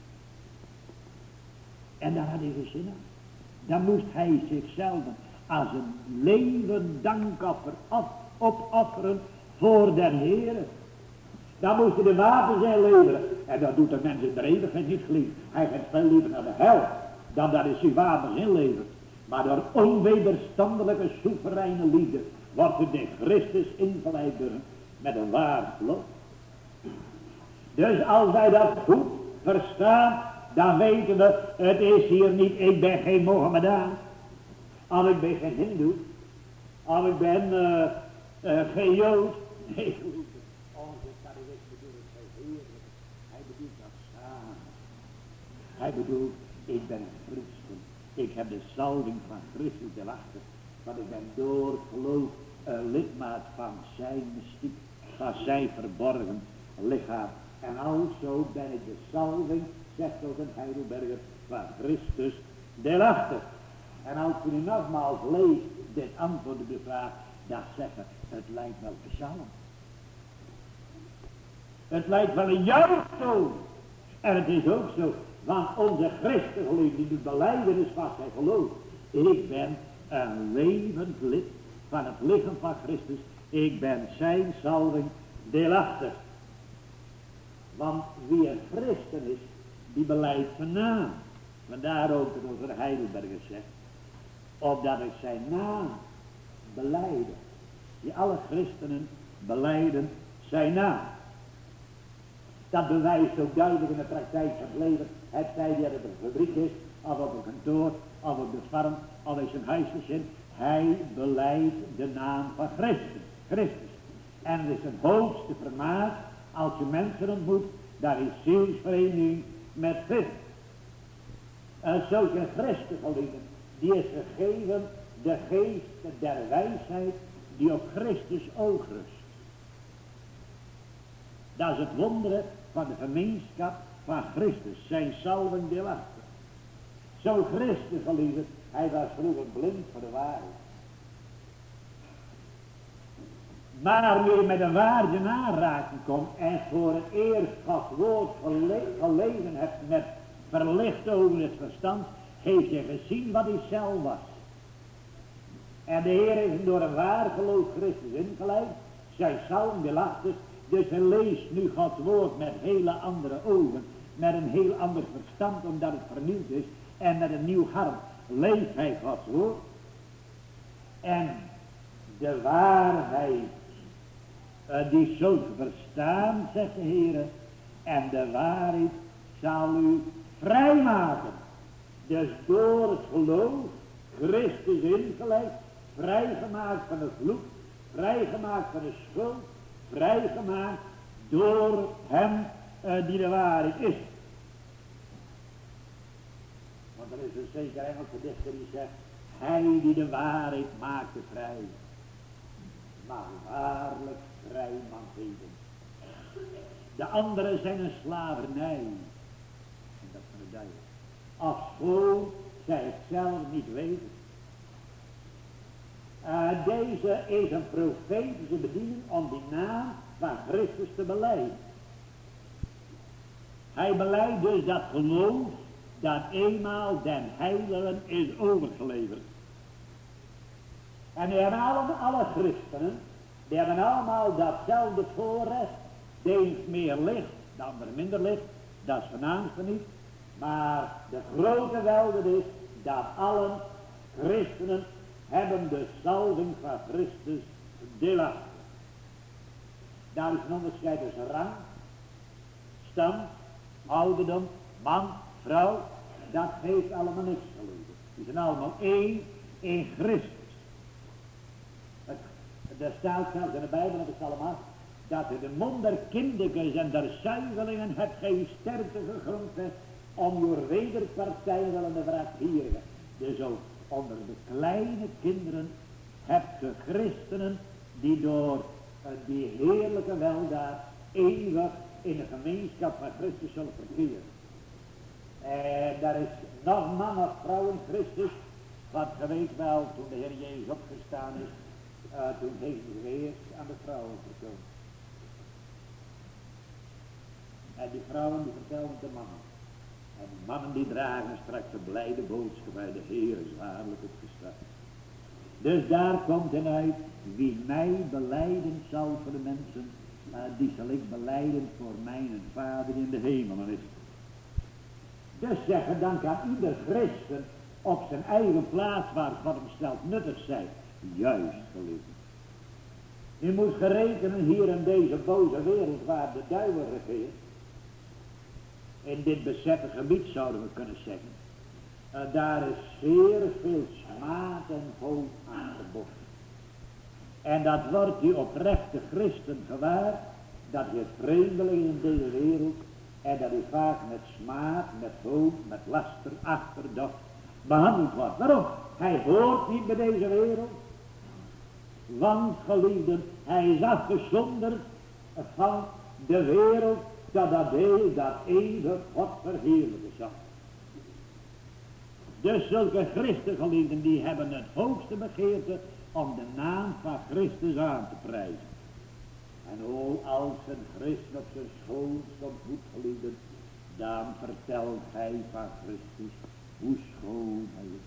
En daar had hij geen zin aan. Dan moest hij zichzelf als een levend dankoffer opofferen voor den Heere. Dan moest hij de wapens inleveren. En dat doet de mens in de eeuwigheid niet, geliefd. Hij gaat veel liever naar de hel dan dat hij zijn wapens inlevert. Maar door onwederstandelijke soevereine liefde wordt het in Christus ingeleid met een waar geloof. Dus als wij dat goed verstaan, dan weten we, het is hier niet, ik ben geen Mohammedaan, of ik ben geen Hindoe, of ik ben geen Jood. Nee, onze carrière bedoelt het heerlijk. Hij bedoelt dat samen. Hij bedoelt, ik ben een christen. Ik heb de salving van Christus erachter. Want ik ben door geloof lidmaat van zijn mystiek, van zijn verborgen lichaam. En alzo ben ik de salving, zegt ook een Heidelberger, van Christus deelachtig. En als u nu nogmaals leest dit antwoord op de vraag, dan zeggen het lijkt wel een psalm. Het lijkt wel een juichtoon. En het is ook zo, want onze Christen geloof, die doet belijdenis van zijn geloof. Ik ben een levend lid van het lichaam van Christus. Ik ben zijn salving deelachtig. Want wie een christen is, die beleidt zijn naam. Vandaar ook dat onze Heidelberger zegt, opdat ik zijn naam belijden. Die alle christenen belijden zijn naam. Dat bewijst ook duidelijk in de praktijk van het leven. Het zij die er op een fabriek is, of op een kantoor, of op de farm, of in zijn huisgezin. Hij beleidt de naam van Christus. En het is het hoogste vermaak, als je mensen ontmoet, daar is zielsvereniging met God. Zulke Christen geliefden, die is gegeven de geest der wijsheid, die op Christus oog rust. Dat is het wonderen van de gemeenschap van Christus, zijn salving deelachtig. Zo Christus geliefden, hij was vroeger blind voor de waarheid. Maar weer met een waarde aanraken kon en voor het eerst Gods woord gelezen hebt met verlicht over het verstand, heeft hij gezien wat hij zelf was. En de Heer heeft hem door een waar geloof Christus ingeleid, zijn salving deelachtig. Dus hij leest nu Gods woord met hele andere ogen, met een heel ander verstand, omdat het vernieuwd is. En met een nieuw hart leest hij Gods woord. En de waarheid, die zult verstaan, zegt de Heer. En de waarheid zal u vrijmaken. Dus door het geloof, Christus ingeleid, vrijgemaakt van de vloek, vrijgemaakt van de schuld, vrijgemaakt door hem die de waarheid is. Want er is een zeker Engelse dichter die zegt, hij die de waarheid maakte vrij, mag waarlijk vrij man geven. De anderen zijn een slavernij. En dat van de duivel. Afschoon zij het zelf niet weten. Deze is een profetische bediening om die naam van Christus te belijden. Hij beleidt dus dat geloof dat eenmaal den heiligen is overgeleverd. En die hebben alle christenen, die hebben allemaal datzelfde voorrecht. De een meer licht, de ander minder licht, dat is voornaamste niet. Maar de grote weldaad is dat alle christenen hebben de salving van Christus deelachtig. Daar is een onderscheid tussen rang, stand, ouderdom, man, vrouw. Dat heeft allemaal niks geleden. Die zijn allemaal één in Christus. Er staat zelfs in de Bijbel, dat is allemaal, dat de mond der kindertjes en der zuigelingen hebt geen sterkte gegrondvest om uw wederpartij willende wraakgierigen. Dus ook onder de kleine kinderen hebt ge christenen die door die heerlijke weldaad eeuwig in de gemeenschap van Christus zullen verkeren. En daar is nog man of vrouw in Christus, wat ge weet wel, toen de Heer Jezus opgestaan is, toen heeft hij eerst aan de vrouwen vertoond. En die vrouwen die vertellen de mannen. En die mannen die dragen straks de blijde boodschap bij de Heer is waarlijk opgestaan. Dus daar komt het uit, wie mij belijden zal voor de mensen, die zal ik belijden voor mijn Vader in de hemelen is. Dus zeggen, dan kan ieder christen op zijn eigen plaats waar God hem stelt nuttig zijn. Juist, geliefd. Je moet gerekenen hier in deze boze wereld waar de duivel regeert. In dit bezette gebied zouden we kunnen zeggen. Daar is zeer veel smaad en hoop aan gebonden. En dat wordt die oprechte christen gewaar, dat je vreemdeling in deze wereld, en dat hij vaak met smaad, met hoop, met laster, achterdocht behandeld wordt. Waarom? Hij hoort niet bij deze wereld. Want geliefden, hij is afgezonderd van de wereld, dat deel dat eeuwig God verheerlijken zal. Dus zulke christengeliefden die hebben het hoogste begeerte om de naam van Christus aan te prijzen. En als een christen op zijn school stond goed geliefden, dan vertelt hij van Christus hoe schoon hij is.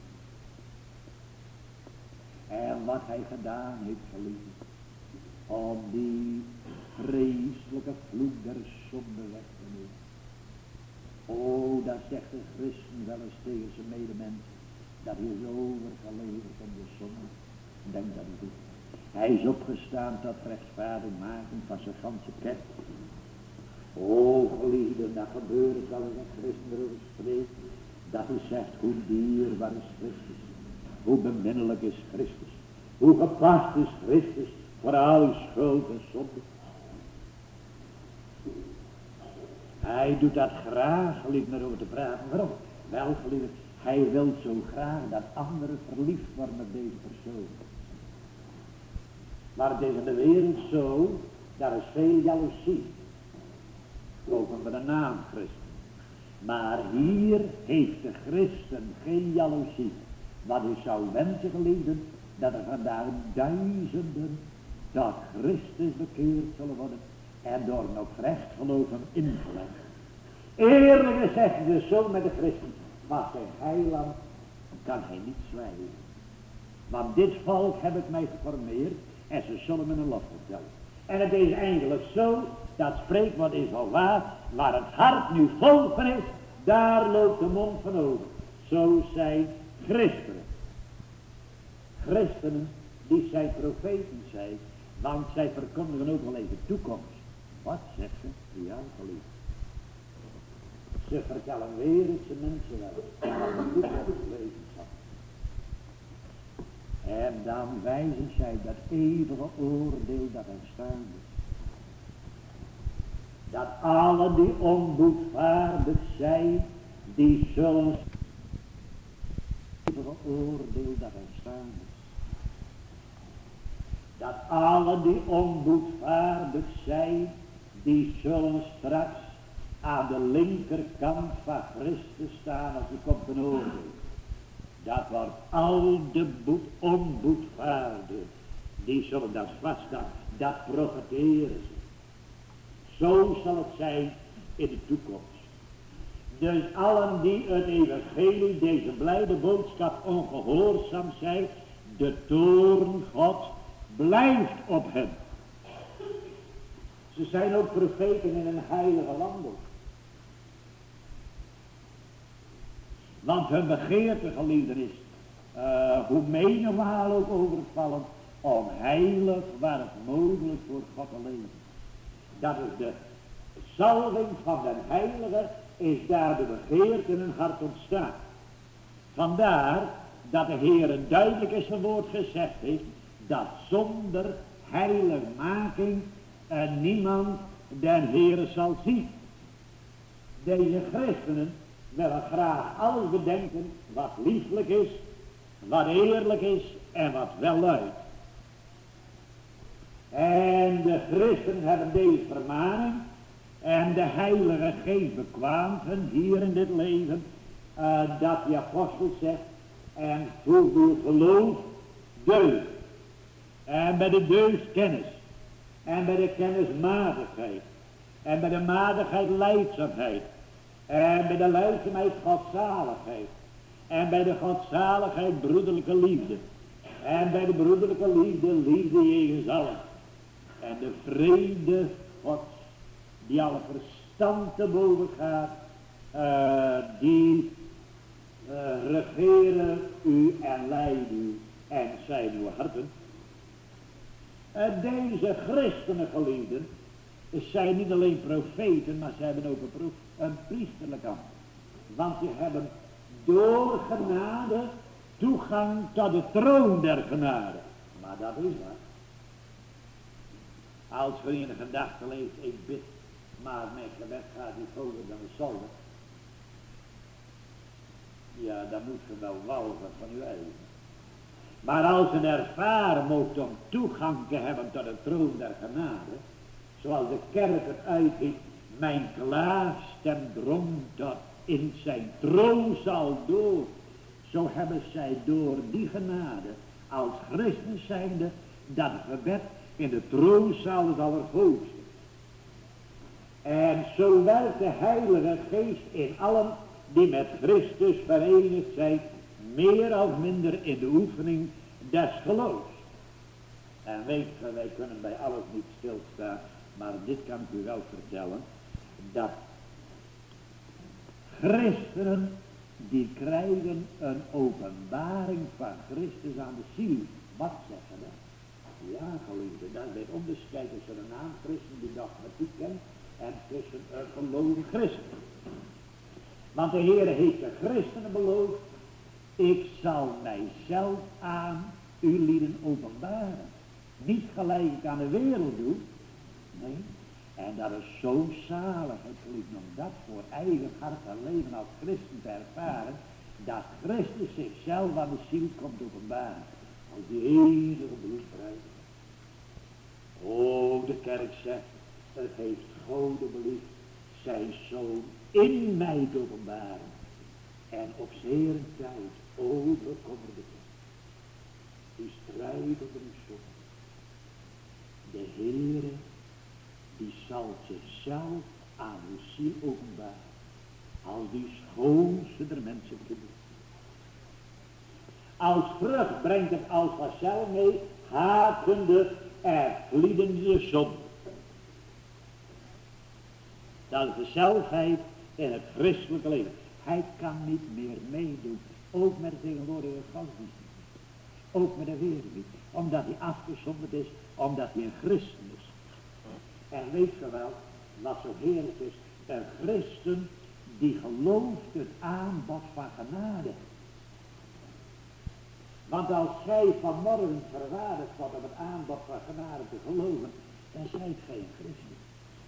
En wat hij gedaan heeft geliefden, om die vreselijke vloek der zonde weg te nemen. Oh, dat zegt de christen wel eens tegen zijn medemens, dat hij is overgeleverd om de zonde. Denk dat hij doet. Hij is opgestaan tot rechtvaardigmaking van zijn ganse kerk. Oh, geliefden, dat gebeurt wel eens een christen erover spreekt, dat hij zegt, hoe dierbaar is Christus. Hoe beminnelijk is Christus. Hoe gepast is Christus voor al schuld en zonde. Hij doet dat graag, geliefd, naar over te praten. Waarom? Wel, geliefd, hij wil zo graag dat anderen verliefd worden met deze persoon. Maar het is in de wereld zo, daar is veel jaloezie. Ook onder de naam Christen. Maar hier heeft de christen geen jaloezie. Wat u zou wensen, geliefden, dat er vandaag duizenden tot Christus bekeerd zullen worden en door een oprecht geloven ingelegd. Eerlijk gezegd, dus zo met de christen, maar zijn heiland kan hij niet zwijgen. Want dit volk heb ik mij geformeerd en ze zullen me een lof vertellen. En het is eigenlijk zo, dat spreekwoord is al waar het hart nu vol van is, daar loopt de mond van over. Zo zijn christenen. Christenen die zijn profeten zijn, want zij verkondigen ook wel even toekomst. Wat zegt ze? Ja, geliefd. Ze vertellen wereldse mensen wel wat de toekomstwetenschap. En dan wijzen zij dat eeuwige oordeel dat er staan is. Dat alle die onboedvaardig zijn, die zullen het eeuwige oordeel dat er staan is. Dat alle die onboedvaardig zijn, die zullen straks aan de linkerkant van Christus staan als hij komt een oordeel. Dat wordt al de onboedvaardigen, die zullen dat vaststaan. Dat profeteren ze. Zo zal het zijn in de toekomst. Dus allen die het evangelie, deze blijde boodschap ongehoorzaam zijn, de toorn God blijft op hen. Ze zijn ook profeten in een heilige land. Want hun begeerte, geliefden, is, hoe menigmaal ook overvallen, onheilig waar het mogelijk voor God te leven. Dat is de salving van den heilige, is daar de begeerte in hun hart ontstaan. Vandaar dat de Heer duidelijk in zijn woord gezegd heeft, dat zonder heiligmaking niemand den Heere zal zien. Deze christenen willen graag alles bedenken wat lieflijk is, wat eerlijk is en wat welluidt. En de christenen hebben deze vermaning en de Heilige Geest bekwaamt hen hier in dit leven, dat de apostel zegt, en voor uw geloof deugd. En bij de deugd kennis. En bij de kennis matigheid. En bij de matigheid lijdzaamheid. En bij de lijdzaamheid godzaligheid. En bij de godzaligheid broederlijke liefde. En bij de broederlijke liefde, liefde jegens allen. En de vrede Gods, die alle verstand te boven gaat, die regeren u en leiden u en zijn uw harten. Deze christenen, geliefden, zijn niet alleen profeten, maar ze hebben ook een priesterlijk ambt. Want ze hebben door genade toegang tot de troon der genade. Maar dat is waar. Als je in de gedachte leeft, ik bid, maar mijn gebed gaat niet hoger dan de zolder. Ja, dan moet je wel walgen van uw eigen. Maar als je ervaren moet om toegang te hebben tot de troon der genade, zoals de kerk het uitheeft, mijn klaar stemt drong tot in zijn troonzaal door. Zo hebben zij door die genade, als christen zijnde, dat gebed in de troonzaal is allerhoogste. En zo werkt de Heilige Geest in allen die met Christus verenigd zijn, meer of minder in de oefening des geloofs. En weet je, wij kunnen bij alles niet stilstaan, maar dit kan ik u wel vertellen, dat christenen die krijgen een openbaring van Christus aan de ziel. Wat zeggen we? Ja, geliefde, dat is bij het onderscheid tussen een naam-christen die dogmatiek kent en tussen een gelovige christen. Want de Heer heeft de christenen beloofd, ik zal mijzelf aan u lieden openbaren. niet gelijk aan de wereld doet. Nee. En dat is zo zalig, geliefden, om dat voor eigen hart en leven als christen te ervaren, dat Christus zichzelf aan de ziel komt openbaren. Als die enige bloedbreider. O, de kerk zegt, het heeft Gode beliefd zijn zoon in mij te openbaren. En op zeer een tijd overkommerde die strijd op uw zonde. De Heere, die zal zichzelf aan uw ziel openbaren. Als die schoonste der mensen kinderen. Als vrucht brengt het als vanzelf mee, hatende en vliedende zonde. Dat is de zelfheid in het christelijke leven. Hij kan niet meer meedoen, ook met de tegenwoordige godsdienst. Ook met de wereld niet, omdat hij afgezonderd is, omdat hij een christen is. En weet je wel, wat zo heerlijk is, een christen die gelooft het aanbod van genade. Want als gij vanmorgen verwaardigd wordt om het aanbod van genade te geloven, dan zijt gij een christen.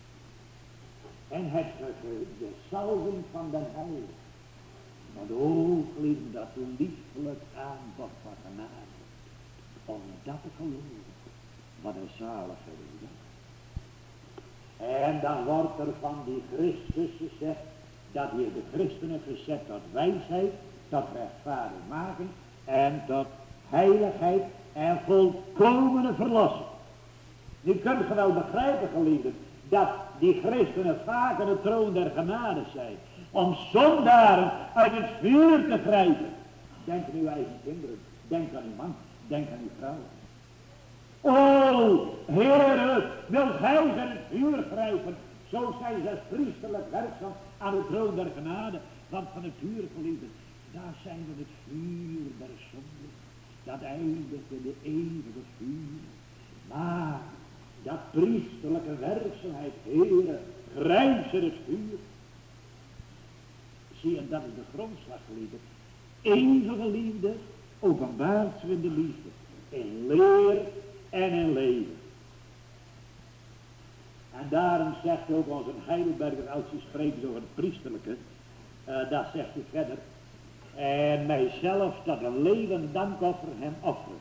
En hebt ge de salving van de heilige. Want liefde, dat liefelijk aanbod van genade. Om dat te geloven. Wat een zaligheid is dat. En dan wordt er van die Christus gezegd, dat hij de christenen gezet tot wijsheid, tot rechtvaardig maken en tot heiligheid en volkomene verlossing. Nu kunt je wel begrijpen, geliefden, dat die christenen vaak aan de troon der genade zijn, om zondaren uit het vuur te grijpen. Denk aan uw eigen kinderen, denk aan uw man, denk aan uw vrouw. O, Heere, wil gij ze in het vuur grijpen, zo zijn ze priesterlijk werkzaam aan de troon der genade. Want van het vuur, geliefden, daar zijn we het vuur der zonde. Dat eindigt in de eeuwige vuur. Maar dat priesterlijke werkzaamheid, Heere, grijp ze het vuur. Zie, en dat is de grondslag, geliefden. Eeuwige liefde openbaart ze in de liefde. In leer en in leven. En daarom zegt ook onze Heidelberger, als hij spreekt over het priesterlijke, dat zegt hij verder, en mijzelf tot een levend dankoffer hem offeren.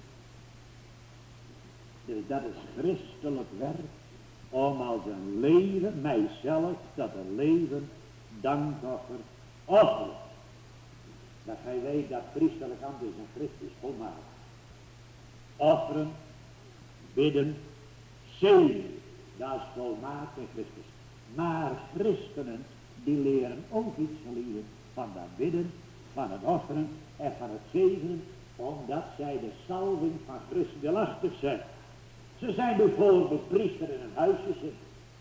Dus dat is christelijk werk, om als een leven, mijzelf tot een levend dankoffer offeren. Dat gij weet dat priesterlijk ambt is en Christus volmaakt. Offeren, bidden, zegen, dat is volmaakt in Christus. Maar christenen, die leren ook iets geliefden van dat bidden, van het offeren en van het zegenen, omdat zij de salving van Christus deelachtig zijn. Ze zijn bijvoorbeeld priester in een huisje zitten.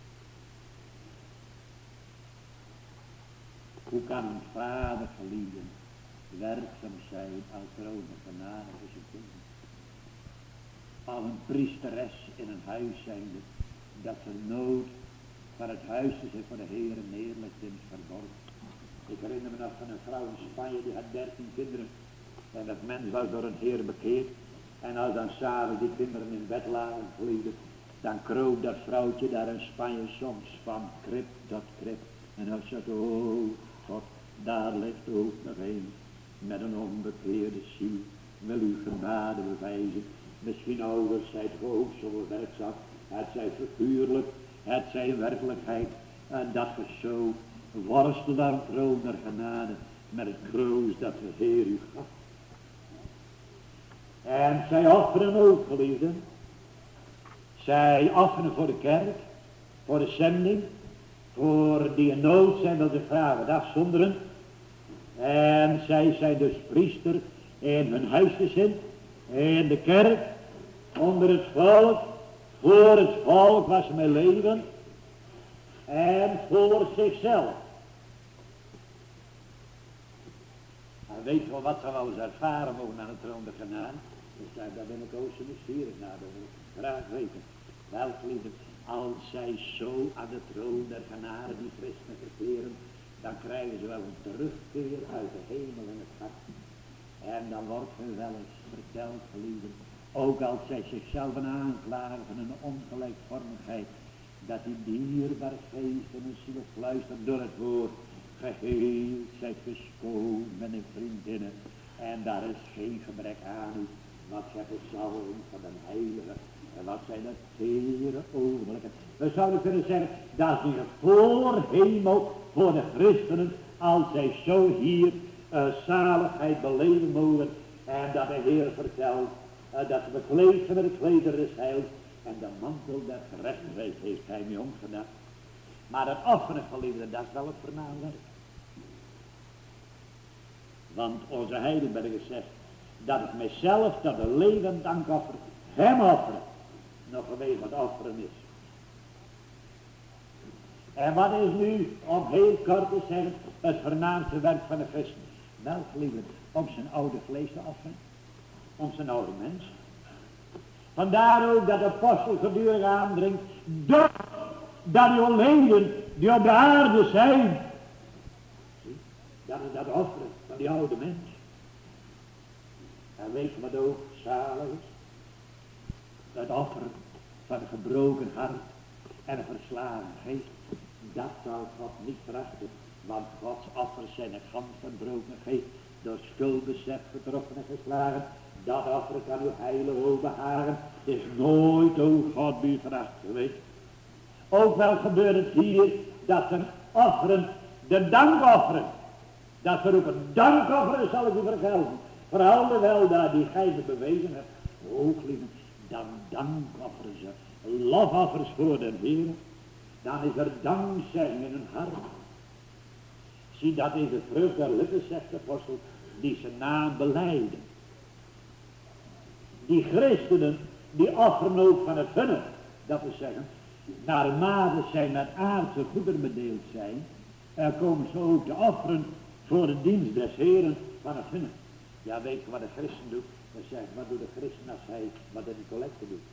Hoe kan een vader geliefden werkzaam zijn als troon van genade voor zijn kinderen? Als een priesteres in een huis zijnde, dat ze nood van het huis zich voor de Heer neerlegt in het verborgen. Ik herinner me nog van een vrouw in Spanje, die had 13 kinderen. En dat mens was door een Heer bekeerd. En als dan s'avonds die kinderen in bed lagen vliegen, dan kroop dat vrouwtje daar in Spanje soms van krib tot krib. En dan zegt, oh God, daar ligt ook nog een met een onbekeerde ziel. Wil u genade bewijzen. Misschien ouders zijt ge ook zo werkzaam. Het zij figuurlijk, het zij in werkelijkheid. En dat ge zo worstelt aan het troon der genade met het kroos dat de Heer u gaf. En zij offeren ook, geliefden. Zij offeren voor de kerk, voor de zending, voor die in nood zijn, dat ze vragen dat afzonderen. En zij zijn dus priester in hun huisgezin, in de kerk, onder het volk, voor het volk waar ze mee leven en voor zichzelf. En weet je wel wat ze wel eens ervaren mogen aan het troon der genade? Dus daar ben ik ook zo nieuwsgierig naar, dat wil ik graag weten. Wel, geliefden, als zij zo aan de troon der genade die christenen verkeren, dan krijgen ze wel een terugkeer uit de hemel in het hart. En dan wordt hun wel eens verteld, geliefden, Ook als zij zichzelf aanklagen van een ongelijkvormigheid, dat die dierbare geest en een ziel fluistert door het woord. Geheel zijt geschoon met een vriendinnen. En daar is geen gebrek aan u. Wat zijn de zalving van de heilige. En wat zijn de tere ogenblikken. We zouden kunnen zeggen, dat is weer voor hemel, voor de christenen, als zij zo hier zaligheid beleven mogen. En dat de Heer vertelt, dat ze bekleed zijn met de kleder des heils. En de mantel der gerechtigheid heeft hij mee omgedaan. Maar het offeren van liefde, dat is wel het voornaam werk. Want onze Heidelberger zegt, dat het mijzelf, dat de levend dankoffer, hem offeren, nog geweest wat offeren is. En wat is nu, om heel kort te zeggen, het voornaamste werk van de christen? Wel, geliefden, om zijn oude vlees te offeren, om zijn oude mens. Vandaar ook dat de apostel gedurig aandringt, dat uw leden die op de aarde zijn, dat is dat offeren van die oude mens. En weet je wat ook zalig is? Het offeren van een gebroken hart en een verslagen geest. Dat zal God niet verachten, want Gods offers zijn een gans verbroken geest, door schuldbesef getroffen en geslagen. Dat offer kan uw heilig ook behagen. Het is nooit, o God, u veracht geweest. Ook wel gebeurt het hier, dat er offeren, de dankofferen. Dat ze roepen, dankofferen zal ik u vergelden. Voor al de weldaad die gij me bewezen hebt. Ook lieve, dan dankofferen ze. Lofoffers voor de Heer. Dan is er dankzegging in hun hart. Zie, dat is de vrucht der lippen, zegt de apostel, die zijn naam belijden. Die christenen, die offeren ook van het hunne. Dat wil zeggen, naarmate zij met aardse goederen bedeeld zijn, komen ze ook te offeren voor de dienst des Heren van het hunne. Ja, weet je wat de christen doet? Dan zegt, wat doet de christen als hij wat in de collecte doet?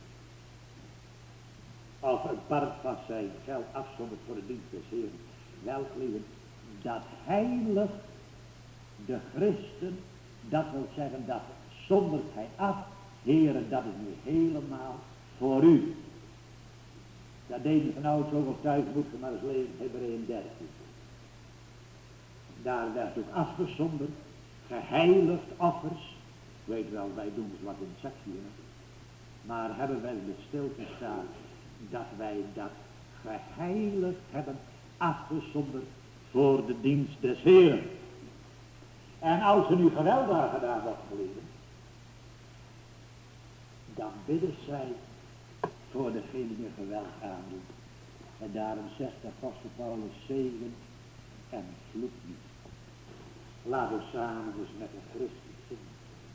Of een part van zijn geld afzondert voor de dienst des Heren. Wel, geliefden, dat heiligt de christen, dat wil zeggen, dat zondert hij af. Heren, dat is nu helemaal voor u. Dat deden van ouds ook al thuis moeten, maar eens lezen, Hebreeën 13. Daar werd ook afgezonderd, geheiligd offers. Weet wel, wij doen dus wat in het sectie. Maar hebben wij de stilgestaan dat wij dat geheiligd hebben, afgezonderd voor de dienst des Heeren. En als er nu geweld aan gedaan wordt geleden, dan bidden zij voor degene die geweld aandoen. En daarom zegt de apostel Paulus, zegen en vloek niet. Laten we samen dus met de Christus zingen.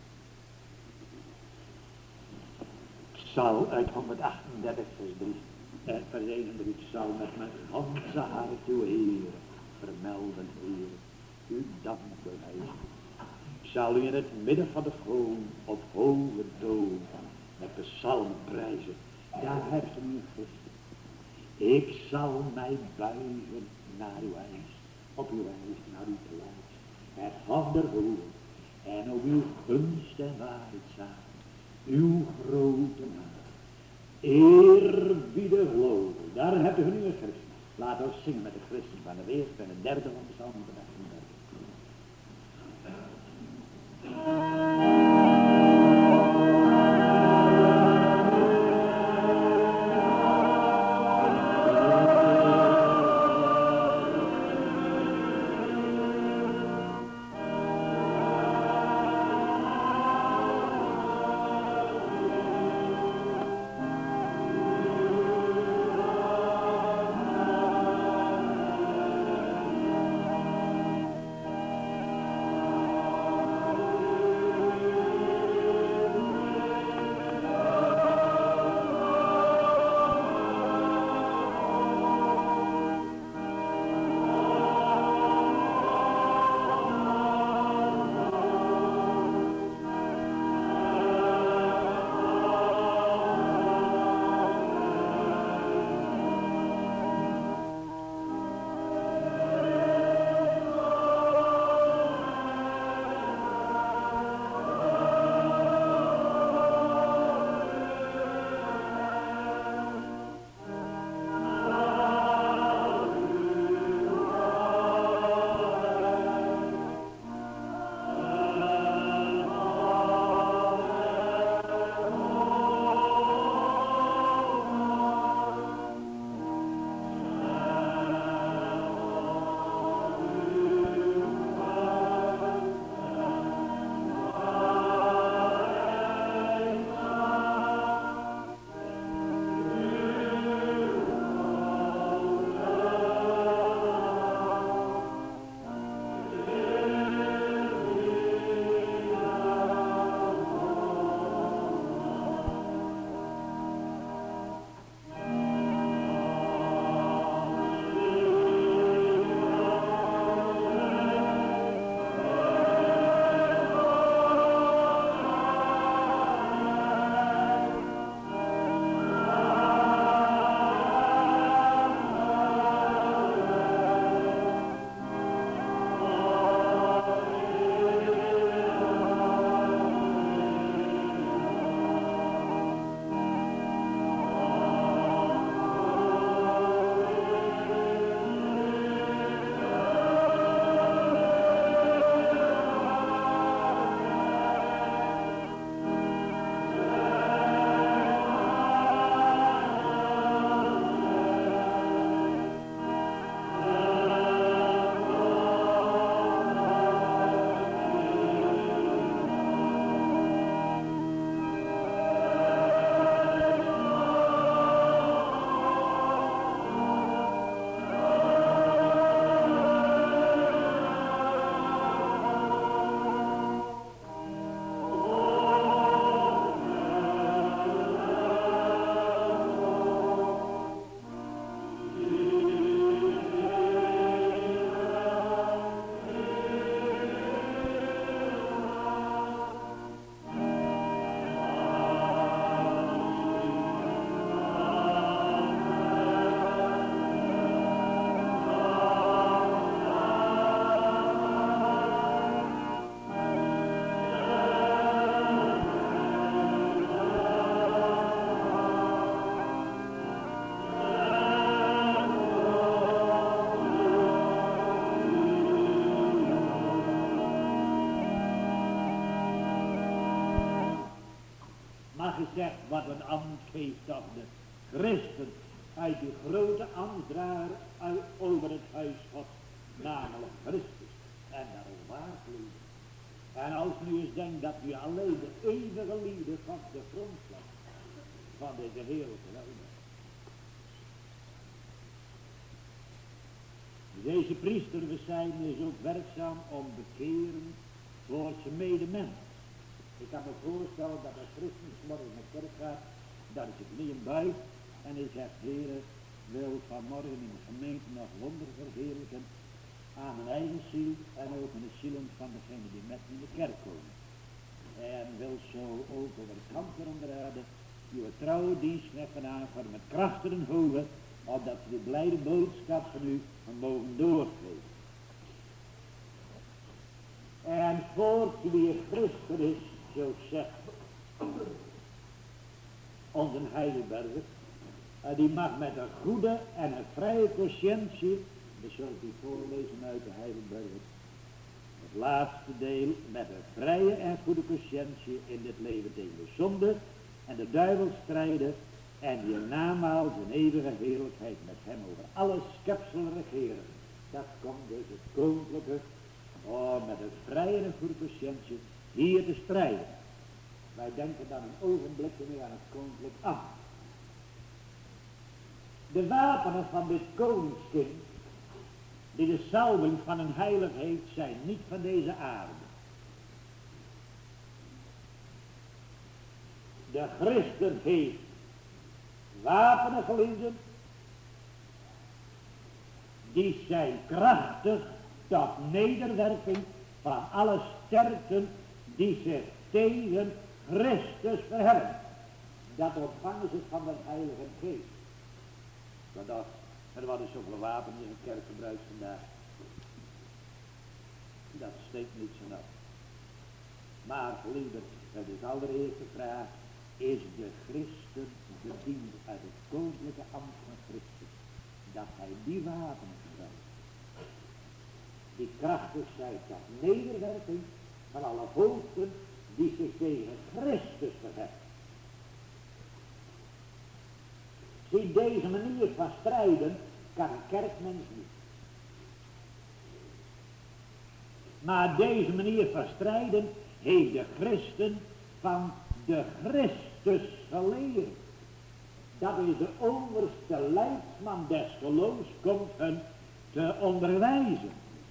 Psalm uit 138 vers 3. Vers 31 zal met mijn ganse hart uw Heer vermelden, Heer. U danken wij. Zal u in het midden van de vroom op hoge toon met psalmen prijzen. Daar hebt u een Christus. Ik zal mij buigen naar uw eis, op uw eis, naar uw plaats. Het handen horen en op uw gunst en waarheid samen. Uw grote naam. Eerbiedig loven. Daar hebt u nu een Christus. Laten we zingen met de Christus van de eerste en de derde van de psalm. gezegd, wat een ambt geeft toch de christen uit die grote ambtsdrager over het huis Gods, namelijk Christus. En dat is waar, geliefden. En als u eens denkt dat u alleen de eeuwige liefde van de grondslag van deze heerlijke weldaad. Deze priester, we zijn dus ook werkzaam om bekeren voor zijn medemens. Ik kan me voorstellen dat als Christus morgen naar de kerk gaat, dat hij zich niet buigt en hij zegt, Heere, wil vanmorgen in de gemeente nog wonder verheerlijken aan mijn eigen ziel en ook in de zielen van degenen die met me in de kerk komen. En wil zo ook over de kant onder aarde uw trouwe dienst met gedaan voor met krachten en hoge, opdat ze de blijde boodschap van u mogen doorgeven. En voor wie Christus is, zo zegt onze Heidelberger, die mag met een goede en een vrije conscientie, dat zal ik u voorlezen uit de Heidelberger, het laatste deel, met een vrije en goede conscientie in dit leven tegen de zonde en de duivel strijden en die namaals in eeuwige heerlijkheid met hem over alle schepselen regeren. Dat komt dus het koninklijke, met een vrije en goede conscientie hier te strijden. Wij denken dan een ogenblik meer aan het koninklijk ambt. De wapenen van dit koningskind, die de salving van een heilig heeft, zijn niet van deze aarde. De Christen heeft wapenen geliefden, die zijn krachtig tot nederwerping van alle sterkten die zich tegen Christus verheffen. Dat ontvangen ze van de Heilige Geest. Want er worden zoveel wapens in de kerk gebruikt vandaag. Dat steekt niet zo af. Maar geliefden, het is allereerst de vraag, is de Christen bediend uit het koninklijke ambt van Christus, dat hij die wapenen gebruikt, die krachtig zijn tot nederwerping van alle hoofden die zich tegen Christus verheffen. Zie, deze manier van strijden kan een kerkmens niet. Maar deze manier van strijden heeft de christen van de Christus geleerd. Dat is de onderste leidsman des geloofs, komt hen te onderwijzen.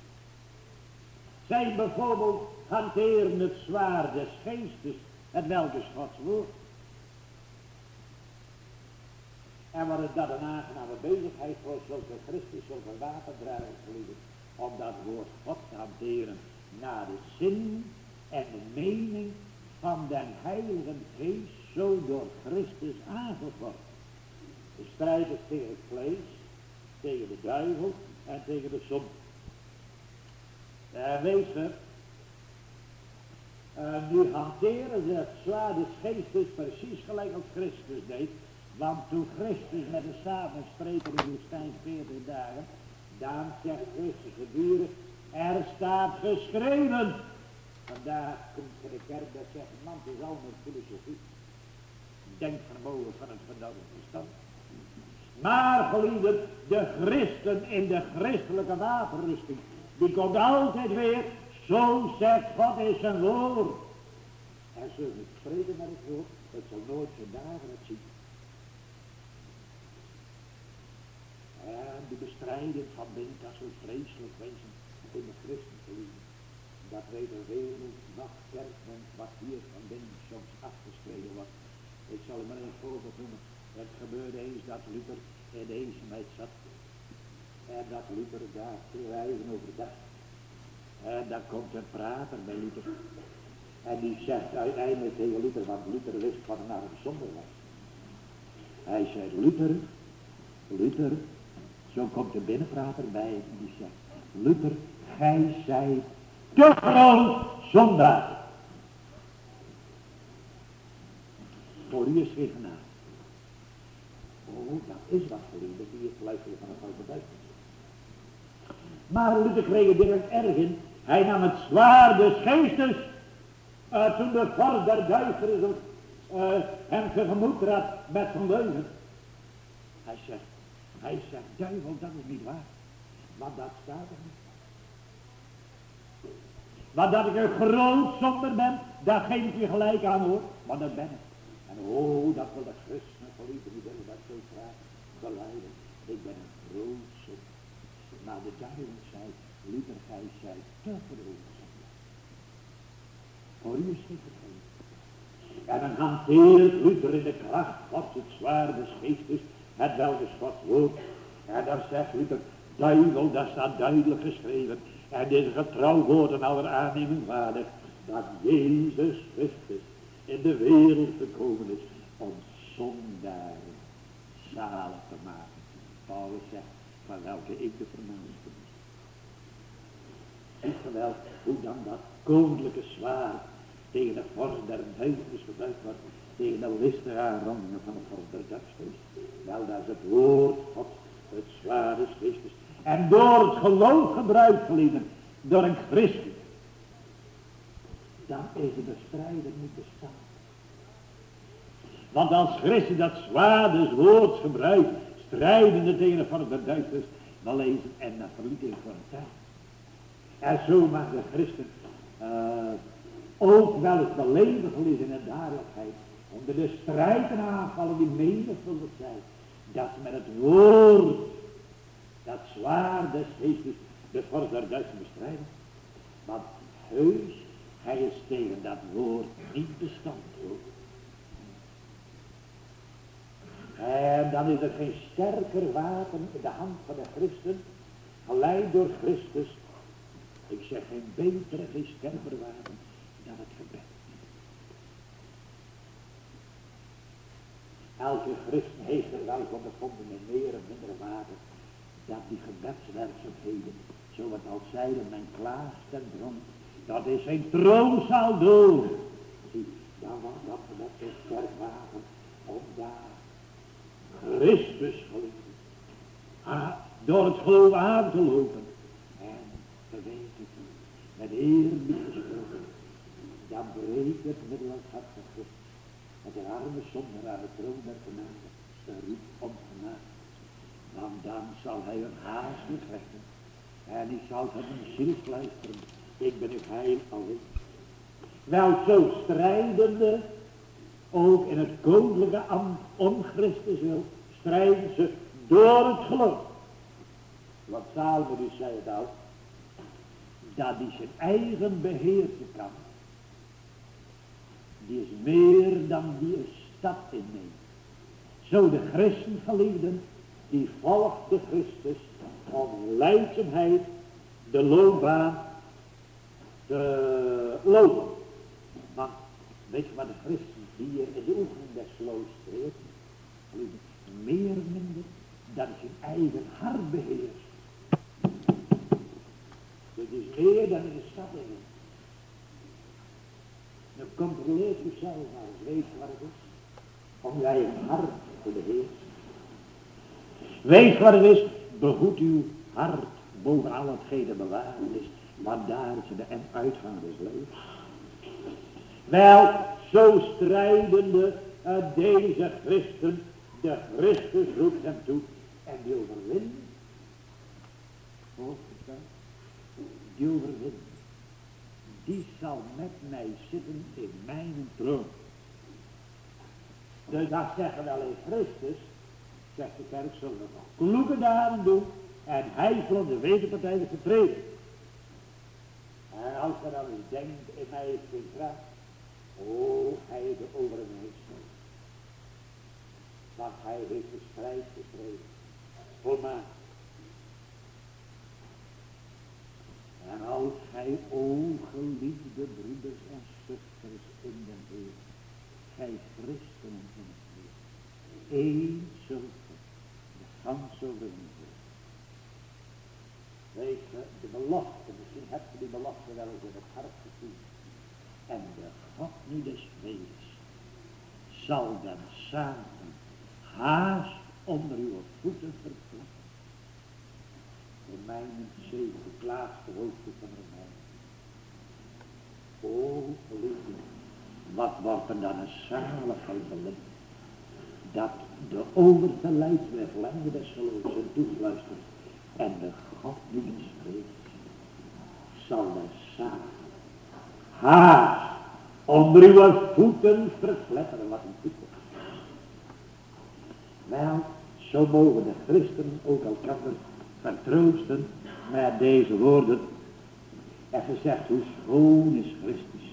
Zij bijvoorbeeld hanteren het zwaard des geestes, het welk is Gods woord. En wat is dat een aangename bezigheid voor zulke Christus, zulke wapendragers, om dat woord God te hanteren naar de zin en de mening van den Heilige Geest, zo door Christus aangevoerd. De strijd is tegen het vlees, tegen de duivel en tegen de zonde. Wees er, nu hanteren ze het zwaard des geestes precies gelijk als Christus deed. Want toen Christus met de Satan spreken in de woestijn 40 dagen, dan zegt Christus gedurig, er staat geschreven. Vandaag komt voor de kerk dat zegt, man, het is al met filosofie. Denkvermogen van het verdachte verstand. Maar geliefden, de christen in de christelijke wapenrusting, die komt altijd weer, zo zegt God in zijn woord. En zult niet spreken met het woord, het zal nooit vandaag het zien. En de bestrijding van binnen kan zo vreselijk wezen in de christengeliefde. Dat weet de wereld nog kerkmens wat hier van binnen soms afgestreden wordt. Ik zal u maar een voorbeeld noemen. Het gebeurde eens dat Luther in de eenzaamheid zat. En dat Luther daar schrijven overdacht. En dan komt een prater bij Luther. En die zegt uiteindelijk tegen Luther, want Luther wist wat er nou een zonde was. Hij zei, Luther, zo komt de binnenprater bij en die zegt, Luther, gij zijt te groot zondaar. Voor u is geen genade. Oh, dat is wat geliefden, die is luisteren van het oude duisternis. Maar Luther kreeg het direct erg in. Hij nam het zwaard des geestes. Toen de vorst der duisternis hem tegemoet trad met zijn leugen. Hij zegt, duivel, dat is niet waar. Want dat staat er niet. Maar dat ik een groot zonder ben, daar geef ik je gelijk aan hoor. Maar dat ben ik. En dat wil de christenen geliefden, die willen dat zo graag beleiden. Ik ben een groot zonder. Maar de duivel zei, Luther, gij zijt te groot zonder. Hoor je zeker geen? En dan hanteert Luther in de kracht Gods het zwaard des geestes, het welk is Gods woord. En dan zegt Luther, duivel, dat staat duidelijk geschreven. En dit is getrouw woord en aller aanneming waardig, dat Jezus Christus in de wereld gekomen is om zondaren zalig te maken. Paulus zegt, van welke ik de vermaanschte ben. Ziet je wel hoe dan dat koninklijke zwaard tegen de vorst der duisternis gebruikt wordt, tegen de listige aanrandingen van de vorst der duisternis. Wel, dat is het woord Gods, het zwaard des Christus. En door het geloof gebruikt geliefden, door een Christus, dan is de bestrijder niet bestaan. Want als Christus dat zwaard des woords gebruikt, strijdende tegen de vorst der duisternis, dan lezen en dan verliet ik voor een tijd. En zo mag de christen ook wel eens beleven is in de dagelijkheid, onder de strijd en aanvallen die menigvuldig zijn, dat met het woord, dat zwaard des geestes, de vorst der duisternis bestrijden. Want heus, hij is tegen dat woord niet bestand hoor. En dan is er geen sterker wapen in de hand van de christen, geleid door Christus. Ik zeg geen betere, geen sterker wapen dan het gebed. Elke christen heeft er wel van bevonden in meer of minder mate dat die gebedswerkzaamheden, zo wat al zeiden, men klaagt en dronk, dat is zijn troonzaal door. Zie, dan was dat gebed zo sterk wapen om daar Christus geliefd door het geloof aan te lopen. En te weten, met eerbied gesproken, dan breekt het middel het hart van Christus. Met de arme zonder aan de troon der genade, de roep om genade. Want dan zal hij een haastelijk rechten. En hij zal het een ziel fluisteren. Ik ben uw heil alleen. Wel zo strijdende, ook in het koninklijke ambt om Christus wil, strijden ze door het geloof. Wat Salomo dus zei het al, dat hij zijn eigen beheersen kan. Die is meer dan die een stad inneemt. Zo de christen geliefden, die volgt de Christus om leidzaamheid, de loopbaan, te lopen. Want weet je wat de christen hier in de oefening des geloofs streert? Meer minder dan zijn eigen hart beheerst. Dit is meer dan in de stad in. Nou controleer jezelf maar eens, weet wat het is. Om jij een hart te beheersen. Weet wat het is, behoed uw hart boven al hetgeen bewaard is, want daar is de uitgang des levens. Wel, zo strijdende deze christen, de Christus roept hem toe en die overwint. Die overwint. Die zal met mij zitten in mijn troon. Dus dat zeggen wel in Christus, zegt de kerk, zullen we nog kloeke daden doen en hij zal de wederpartij vertreden. En als je dan eens denkt, in mij is geen kracht, hij de overwinning. Want hij heeft de strijd gestreden. Volmaakt. En als gij, o geliefde broeders en zusters in den Heer, gij christenen in het Heer, één zult de ganse overwinning. Weet je, de belofte, misschien hebt u die belofte wel eens in het hart gevoeld. En de God nu des vredes zal den Satan haast onder uw voeten verplakken. Romeinen 7, het laatste hoofdstuk van Romeinen. O geliefde, Wat wordt er dan een zaligheid beleefd? Dat de overgeleid verlengde des geloofs en toefluistert. En de godsdienstgeest zal de zaak haast onder uw voeten verpletteren. Wat een toekomst. Wel, zo mogen de christenen ook elkaar vertroosten met deze woorden. En gezegd, hoe schoon is Christus.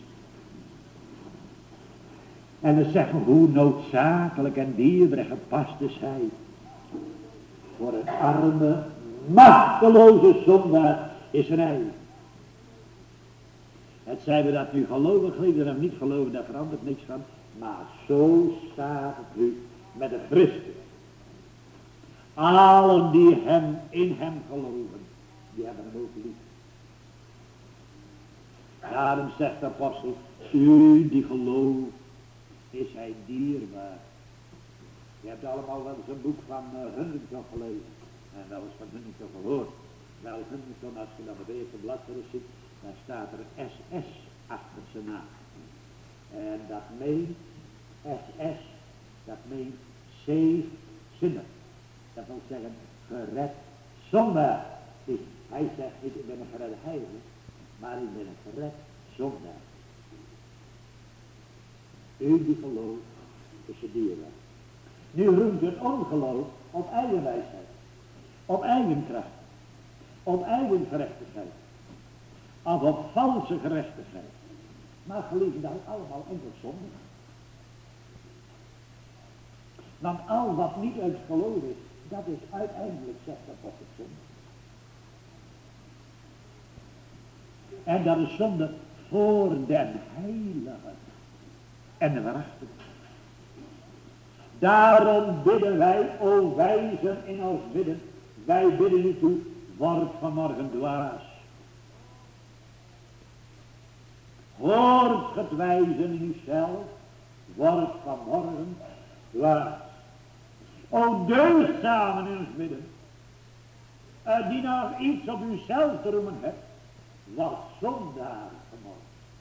En we zeggen, hoe noodzakelijk en dierbaar en gepast is hij. Voor een arme, machteloze zondaar is hij. Het zijn we dat nu geloven, geliefden, en niet geloven, daar verandert niks van. Maar zo staat het nu met de Christus. Allen die hem in hem geloven, die hebben hem ook lief. Daarom zegt de apostel, u die gelooft, is hij dierbaar. Je hebt allemaal wel eens een boek van Huntington gelezen. En wel eens van Huntington gehoord. Wel, Huntington, als je dan op de eerste bladzijde ziet, dan staat er SS achter zijn naam. En dat meent, SS, dat meent save sinner. Dat wil zeggen, gered zondaar. Dus hij zegt niet, ik ben een geredde heilige, maar ik ben een gered zondaar. U die gelooft, is je dierbaar. Nu roemt een ongeloof op eigen wijsheid, op eigen kracht, op eigen gerechtigheid, of op valse gerechtigheid. Maar geliefden, dat is allemaal enkel zonde. Want al wat niet uit geloof is, dat is uiteindelijk, zegt de apostel, zonde. En dat is zonde voor den heilige en de waarachtige. Daarom bidden wij, o wijzen in ons bidden, wij bidden u toe, word vanmorgen dwaas. Hoort het wijzen in uzelf, word vanmorgen dwaas. O deugdzamen in ons bidden, die nou iets op uzelf te roemen hebt, word zondaar vanmorgen.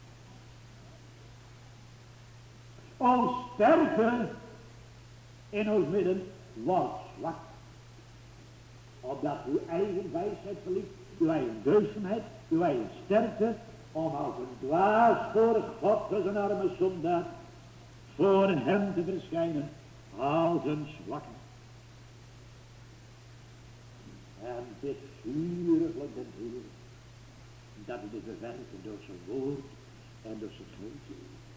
O sterke in ons midden, word zwak. Opdat uw eigen wijsheid verliest, uw eigen deugdzaamheid, uw eigen sterkte, om als een dwaas voor God als een arme zondaar, voor hem te verschijnen, als een zwakke. En dit vuriglijk den Heer, dat het is bewerken door zijn woord en door zijn geest.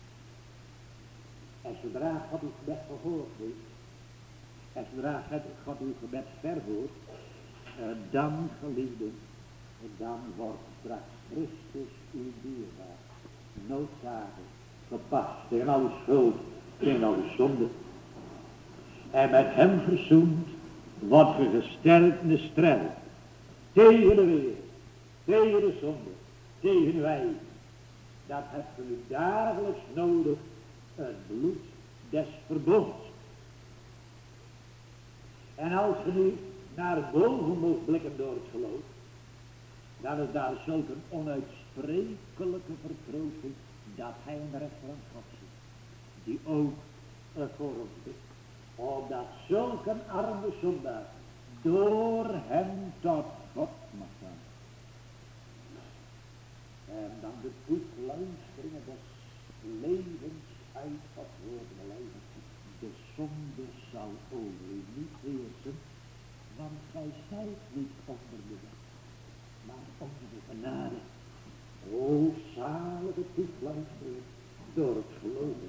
En zodra God uw gebed verhoord heeft, en zodra God uw gebed verhoort, dan geliefden, dan wordt straks Christus uw dierbaar, noodzakelijk, gepast tegen alle schuld, tegen alle zonde. En met hem verzoend, wordt ge gesterkt in de strijd, tegen de wereld, tegen de zonde, tegen wij. Dat hebt u dagelijks nodig, het bloed des verbonds. En als je nu naar boven moet blikken door het geloof, dan is daar zulk een onuitsprekelijke vertroosting dat hij in de rechterhand God zit, die ook voor ons bidt. Opdat zulk een arme zondaar door hem tot God mag gaan. En dan de toeluisteringen des levens uit Gods woord beleiden. De zonde zal over u niet heersen, want gij zijt niet onder de wet, maar onder de genade. O zalige toefluisteren door het geloven.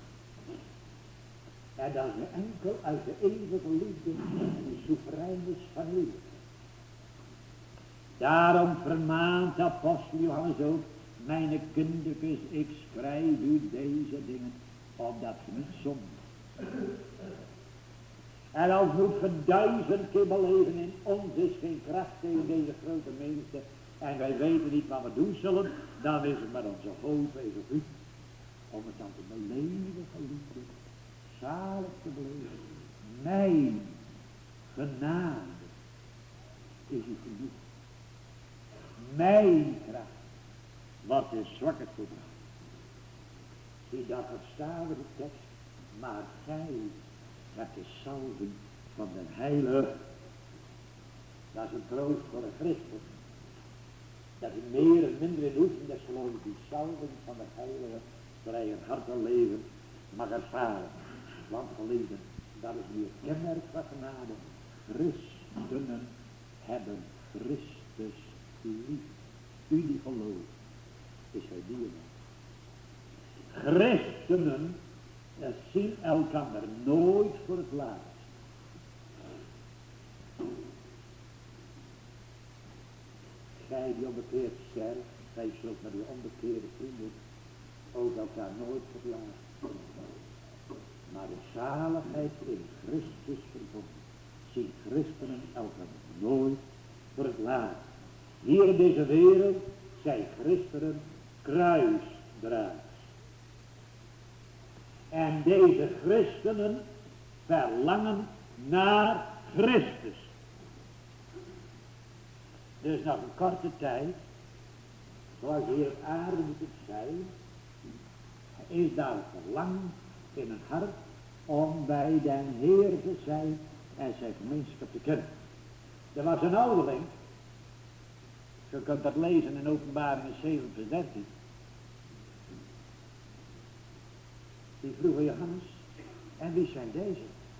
En dat is enkel uit de eeuwige liefde die soeverein is van u. Daarom vermaant de apostel Johannes ook, mijn kindertjes, ik schrijf u deze dingen, opdat je niet zondigt. En als moet ge 1000 keer beleven, in ons is geen kracht tegen deze grote menigte, en wij weten niet wat we doen zullen, dan is het met onze hoop even goed, om het dan te beleven, geliefde, zalig te beleven. Mijn genade is u genoeg. Mijn kracht wordt in zwakke toebracht. Zie, dat verstaat de tekst. Maar gij hebt de salving van de Heilige. Dat is een troost voor een christen. Dat hij meer en minder in oefening des geloofs die salving van de Heilige voor eigen hart en leven mag ervaren. Want geliefden, dat is nu het kenmerk van genade. Christenen hebben Christus lief. U die gelooft, is hij dierbaar. Christenen zien elkaar nooit voor het laatst. Gij die onbekeerd sterft, gij zult met uw onbekeerde vrienden ook elkaar nooit verlaten. Maar de zaligheid in Christus verbonden, zien christenen elkaar nooit voor het laatst. Hier in deze wereld zijn christenen kruisdragers. En deze christenen verlangen naar Christus. Dus nog een korte tijd, zoals hier op aarde moet het zijn, is daar een verlangen in een hart om bij den Heer te zijn en zijn gemeenschap te kennen. Er was een ouderling, je kunt dat lezen in Openbaringen 7 vers 13. Die vroeg aan Johannes, en wie zijn deze?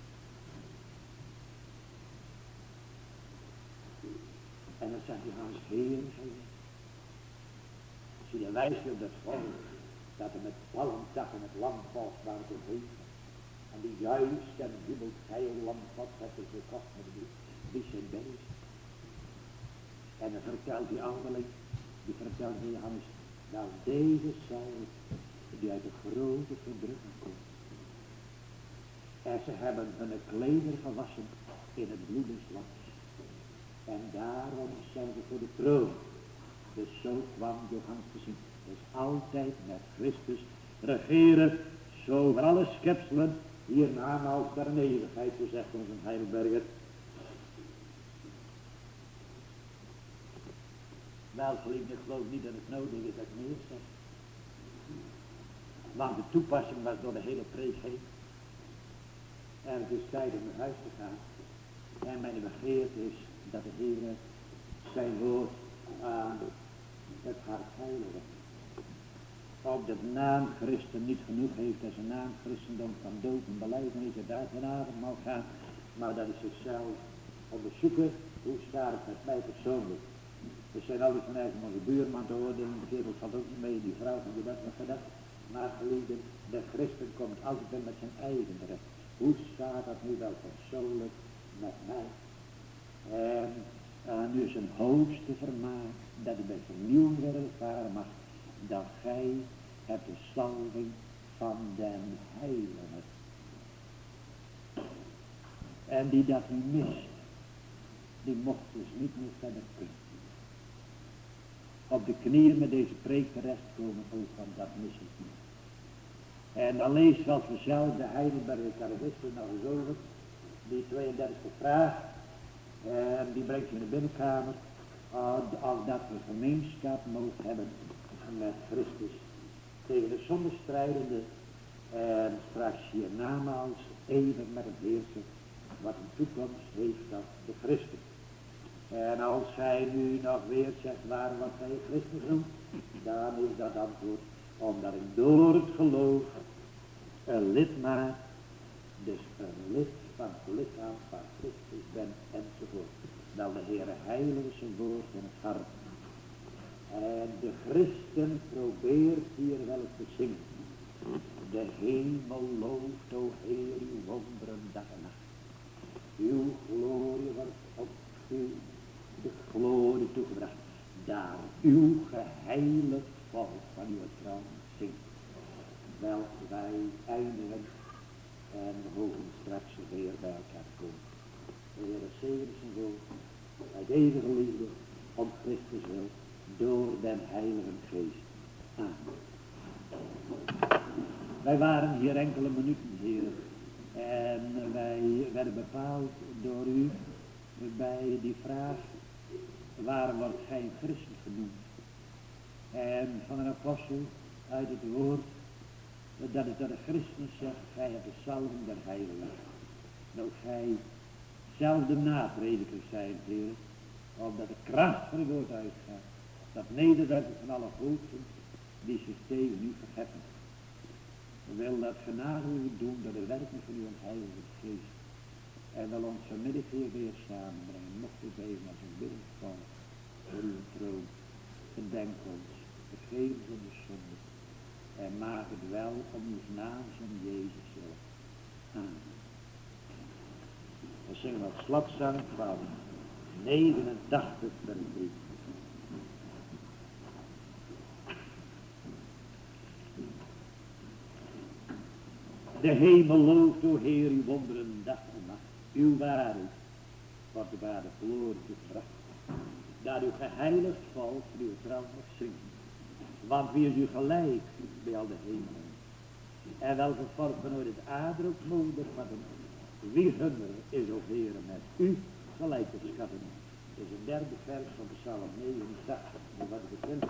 En dan zegt Johannes, Heer, zei hij. Zie, dan wijst hij op dat volk, dat er met palmtak en het lam vast waren te heen. En die juist en jubelt heil lam vast heeft er gekocht met de bloed. Wie zijn deze? En dan vertelt die ouderling, die vertelt aan Johannes, nou deze zijn die uit de grote verdrukking komen. En ze hebben hun klederen gewassen in het bloed des lams. En daarom zijn ze voor de troon. Dus zo kwam Johannes te zien. Dus altijd met Christus regeren, zo voor alle schepselen, hiernamaals der eeuwigheid, zo zegt ons een Heidelberger. Wel, geliefde, ik geloof niet dat het nodig is dat ik meer zeg. Want de toepassing was door de hele preek heen. En het is tijd om naar huis te gaan. En mijn begeerte is dat de Heer zijn woord aan het hart heiligen. Op de naam Christen niet genoeg heeft als een naam Christendom van doop en belijdenis en daar ten avondmaal gaan. Maar dat is zichzelf onderzoeken. Hoe staat het met mij persoonlijk? We zijn altijd van eigen onze buurman te oordelen. De kerel valt ook niet mee. Die vrouw van die dat nog gedacht. Maar geliefden, de christen komt altijd wel met zijn eigen recht. Hoe staat dat nu wel persoonlijk met mij? En nu is een hoogste vermaak dat ik bij vernieuwing weer ervaren mag. Dat gij hebt de salving van den Heilige. En die dat nu mist, die mocht dus niet meer verder kunnen. Op de knieën met deze preek terechtkomen, ook van dat mis ik niet. En dan leest zoals vanzelf de Heidelberger Catechismus nog eens over, die 32e vraag, en die brengt je in de binnenkamer, als dat we gemeenschap mogen hebben met Christus, tegen de zonde strijdende, en straks hiernamaals even met het heersen, wat een toekomst heeft dat de Christus. En als hij nu nog weer zegt waarom wat hij Christus noemt, dan is dat antwoord omdat ik door het geloof een lidmaat, dus een lid van het lichaam van Christus ben enzovoort. Dan de Heere heilige zijn woord in het hart. En de christen probeert hier wel eens te zingen. De hemel looft, o Heer, uw wonderen dag en nacht. Uw glorie wordt op u de glorie toegebracht. Daar uw geheiligd volk van uw trouw zingt. Welk wij eindigen en we mogen straks weer bij elkaar komen. De Heer zegen zijn woord uit eeuwige liefde om Christus wil door den Heilige Geest. Amen. Wij waren hier enkele minuten, Heer, en wij werden bepaald door u bij die vraag, waarom wordt gij Christus genoemd? En van een apostel uit het woord dat het door de Christus zegt, gij hebt de salving der heiligen. Nou gij zelf de naprediker zijn, Heer, omdat de kracht van uw woord uitgaat, dat nederwerpen van alle hoofden die zich tegen u verheffen. We willen dat genade u doen door de werking van uw heilige geest. En wil ons vanmiddag hier weer samenbrengen. Mocht u even als een biddensval voor uw troon. En denk ons, vergeef ons de zonde. En maak het wel om uw naam van Jezus wil. Amen. We zingen wat slotzang van 89 vers 3. De hemel looft, o Heer, uw wonderen dag en nacht. Uw waarheid wordt de ware glorie gebracht. Dat uw geheiligd volk uw trouw mag zingen. Want wie is u gelijk bij al de hemelen? En welke vorm van ooit het aarde ook moeder van hem. Wie hunner is, o Heer, met u gelijk te schatten. Is een derde vers van Psalm 89. En wat het bekend.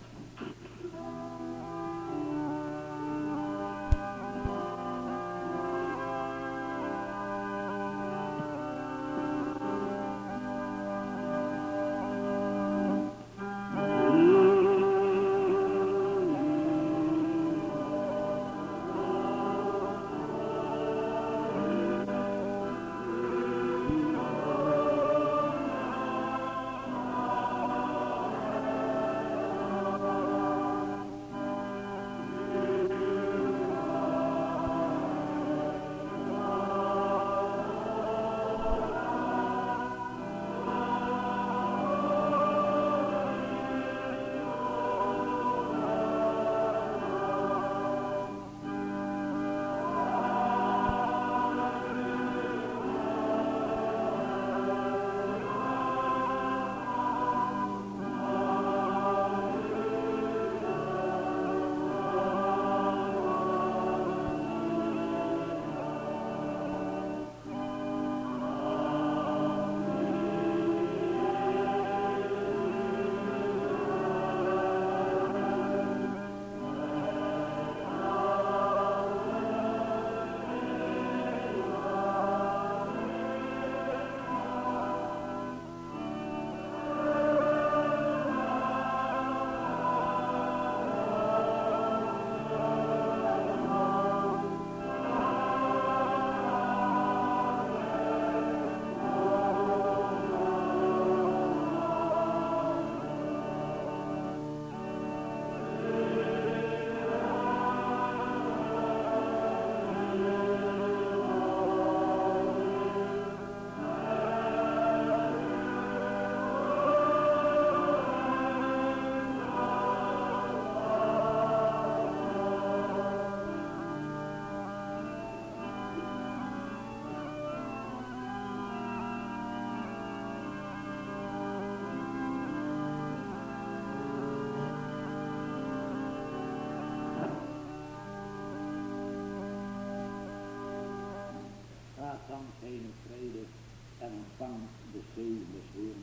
Dan geen vrede en ontvang de zegen des Heeren.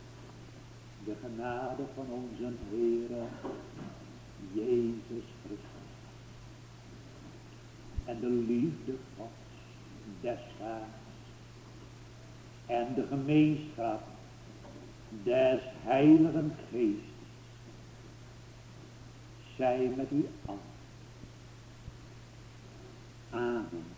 De genade van onze Heere Jezus Christus. En de liefde Gods des Vaders. En de gemeenschap des Heiligen Geestes. Zij met u allen. Amen.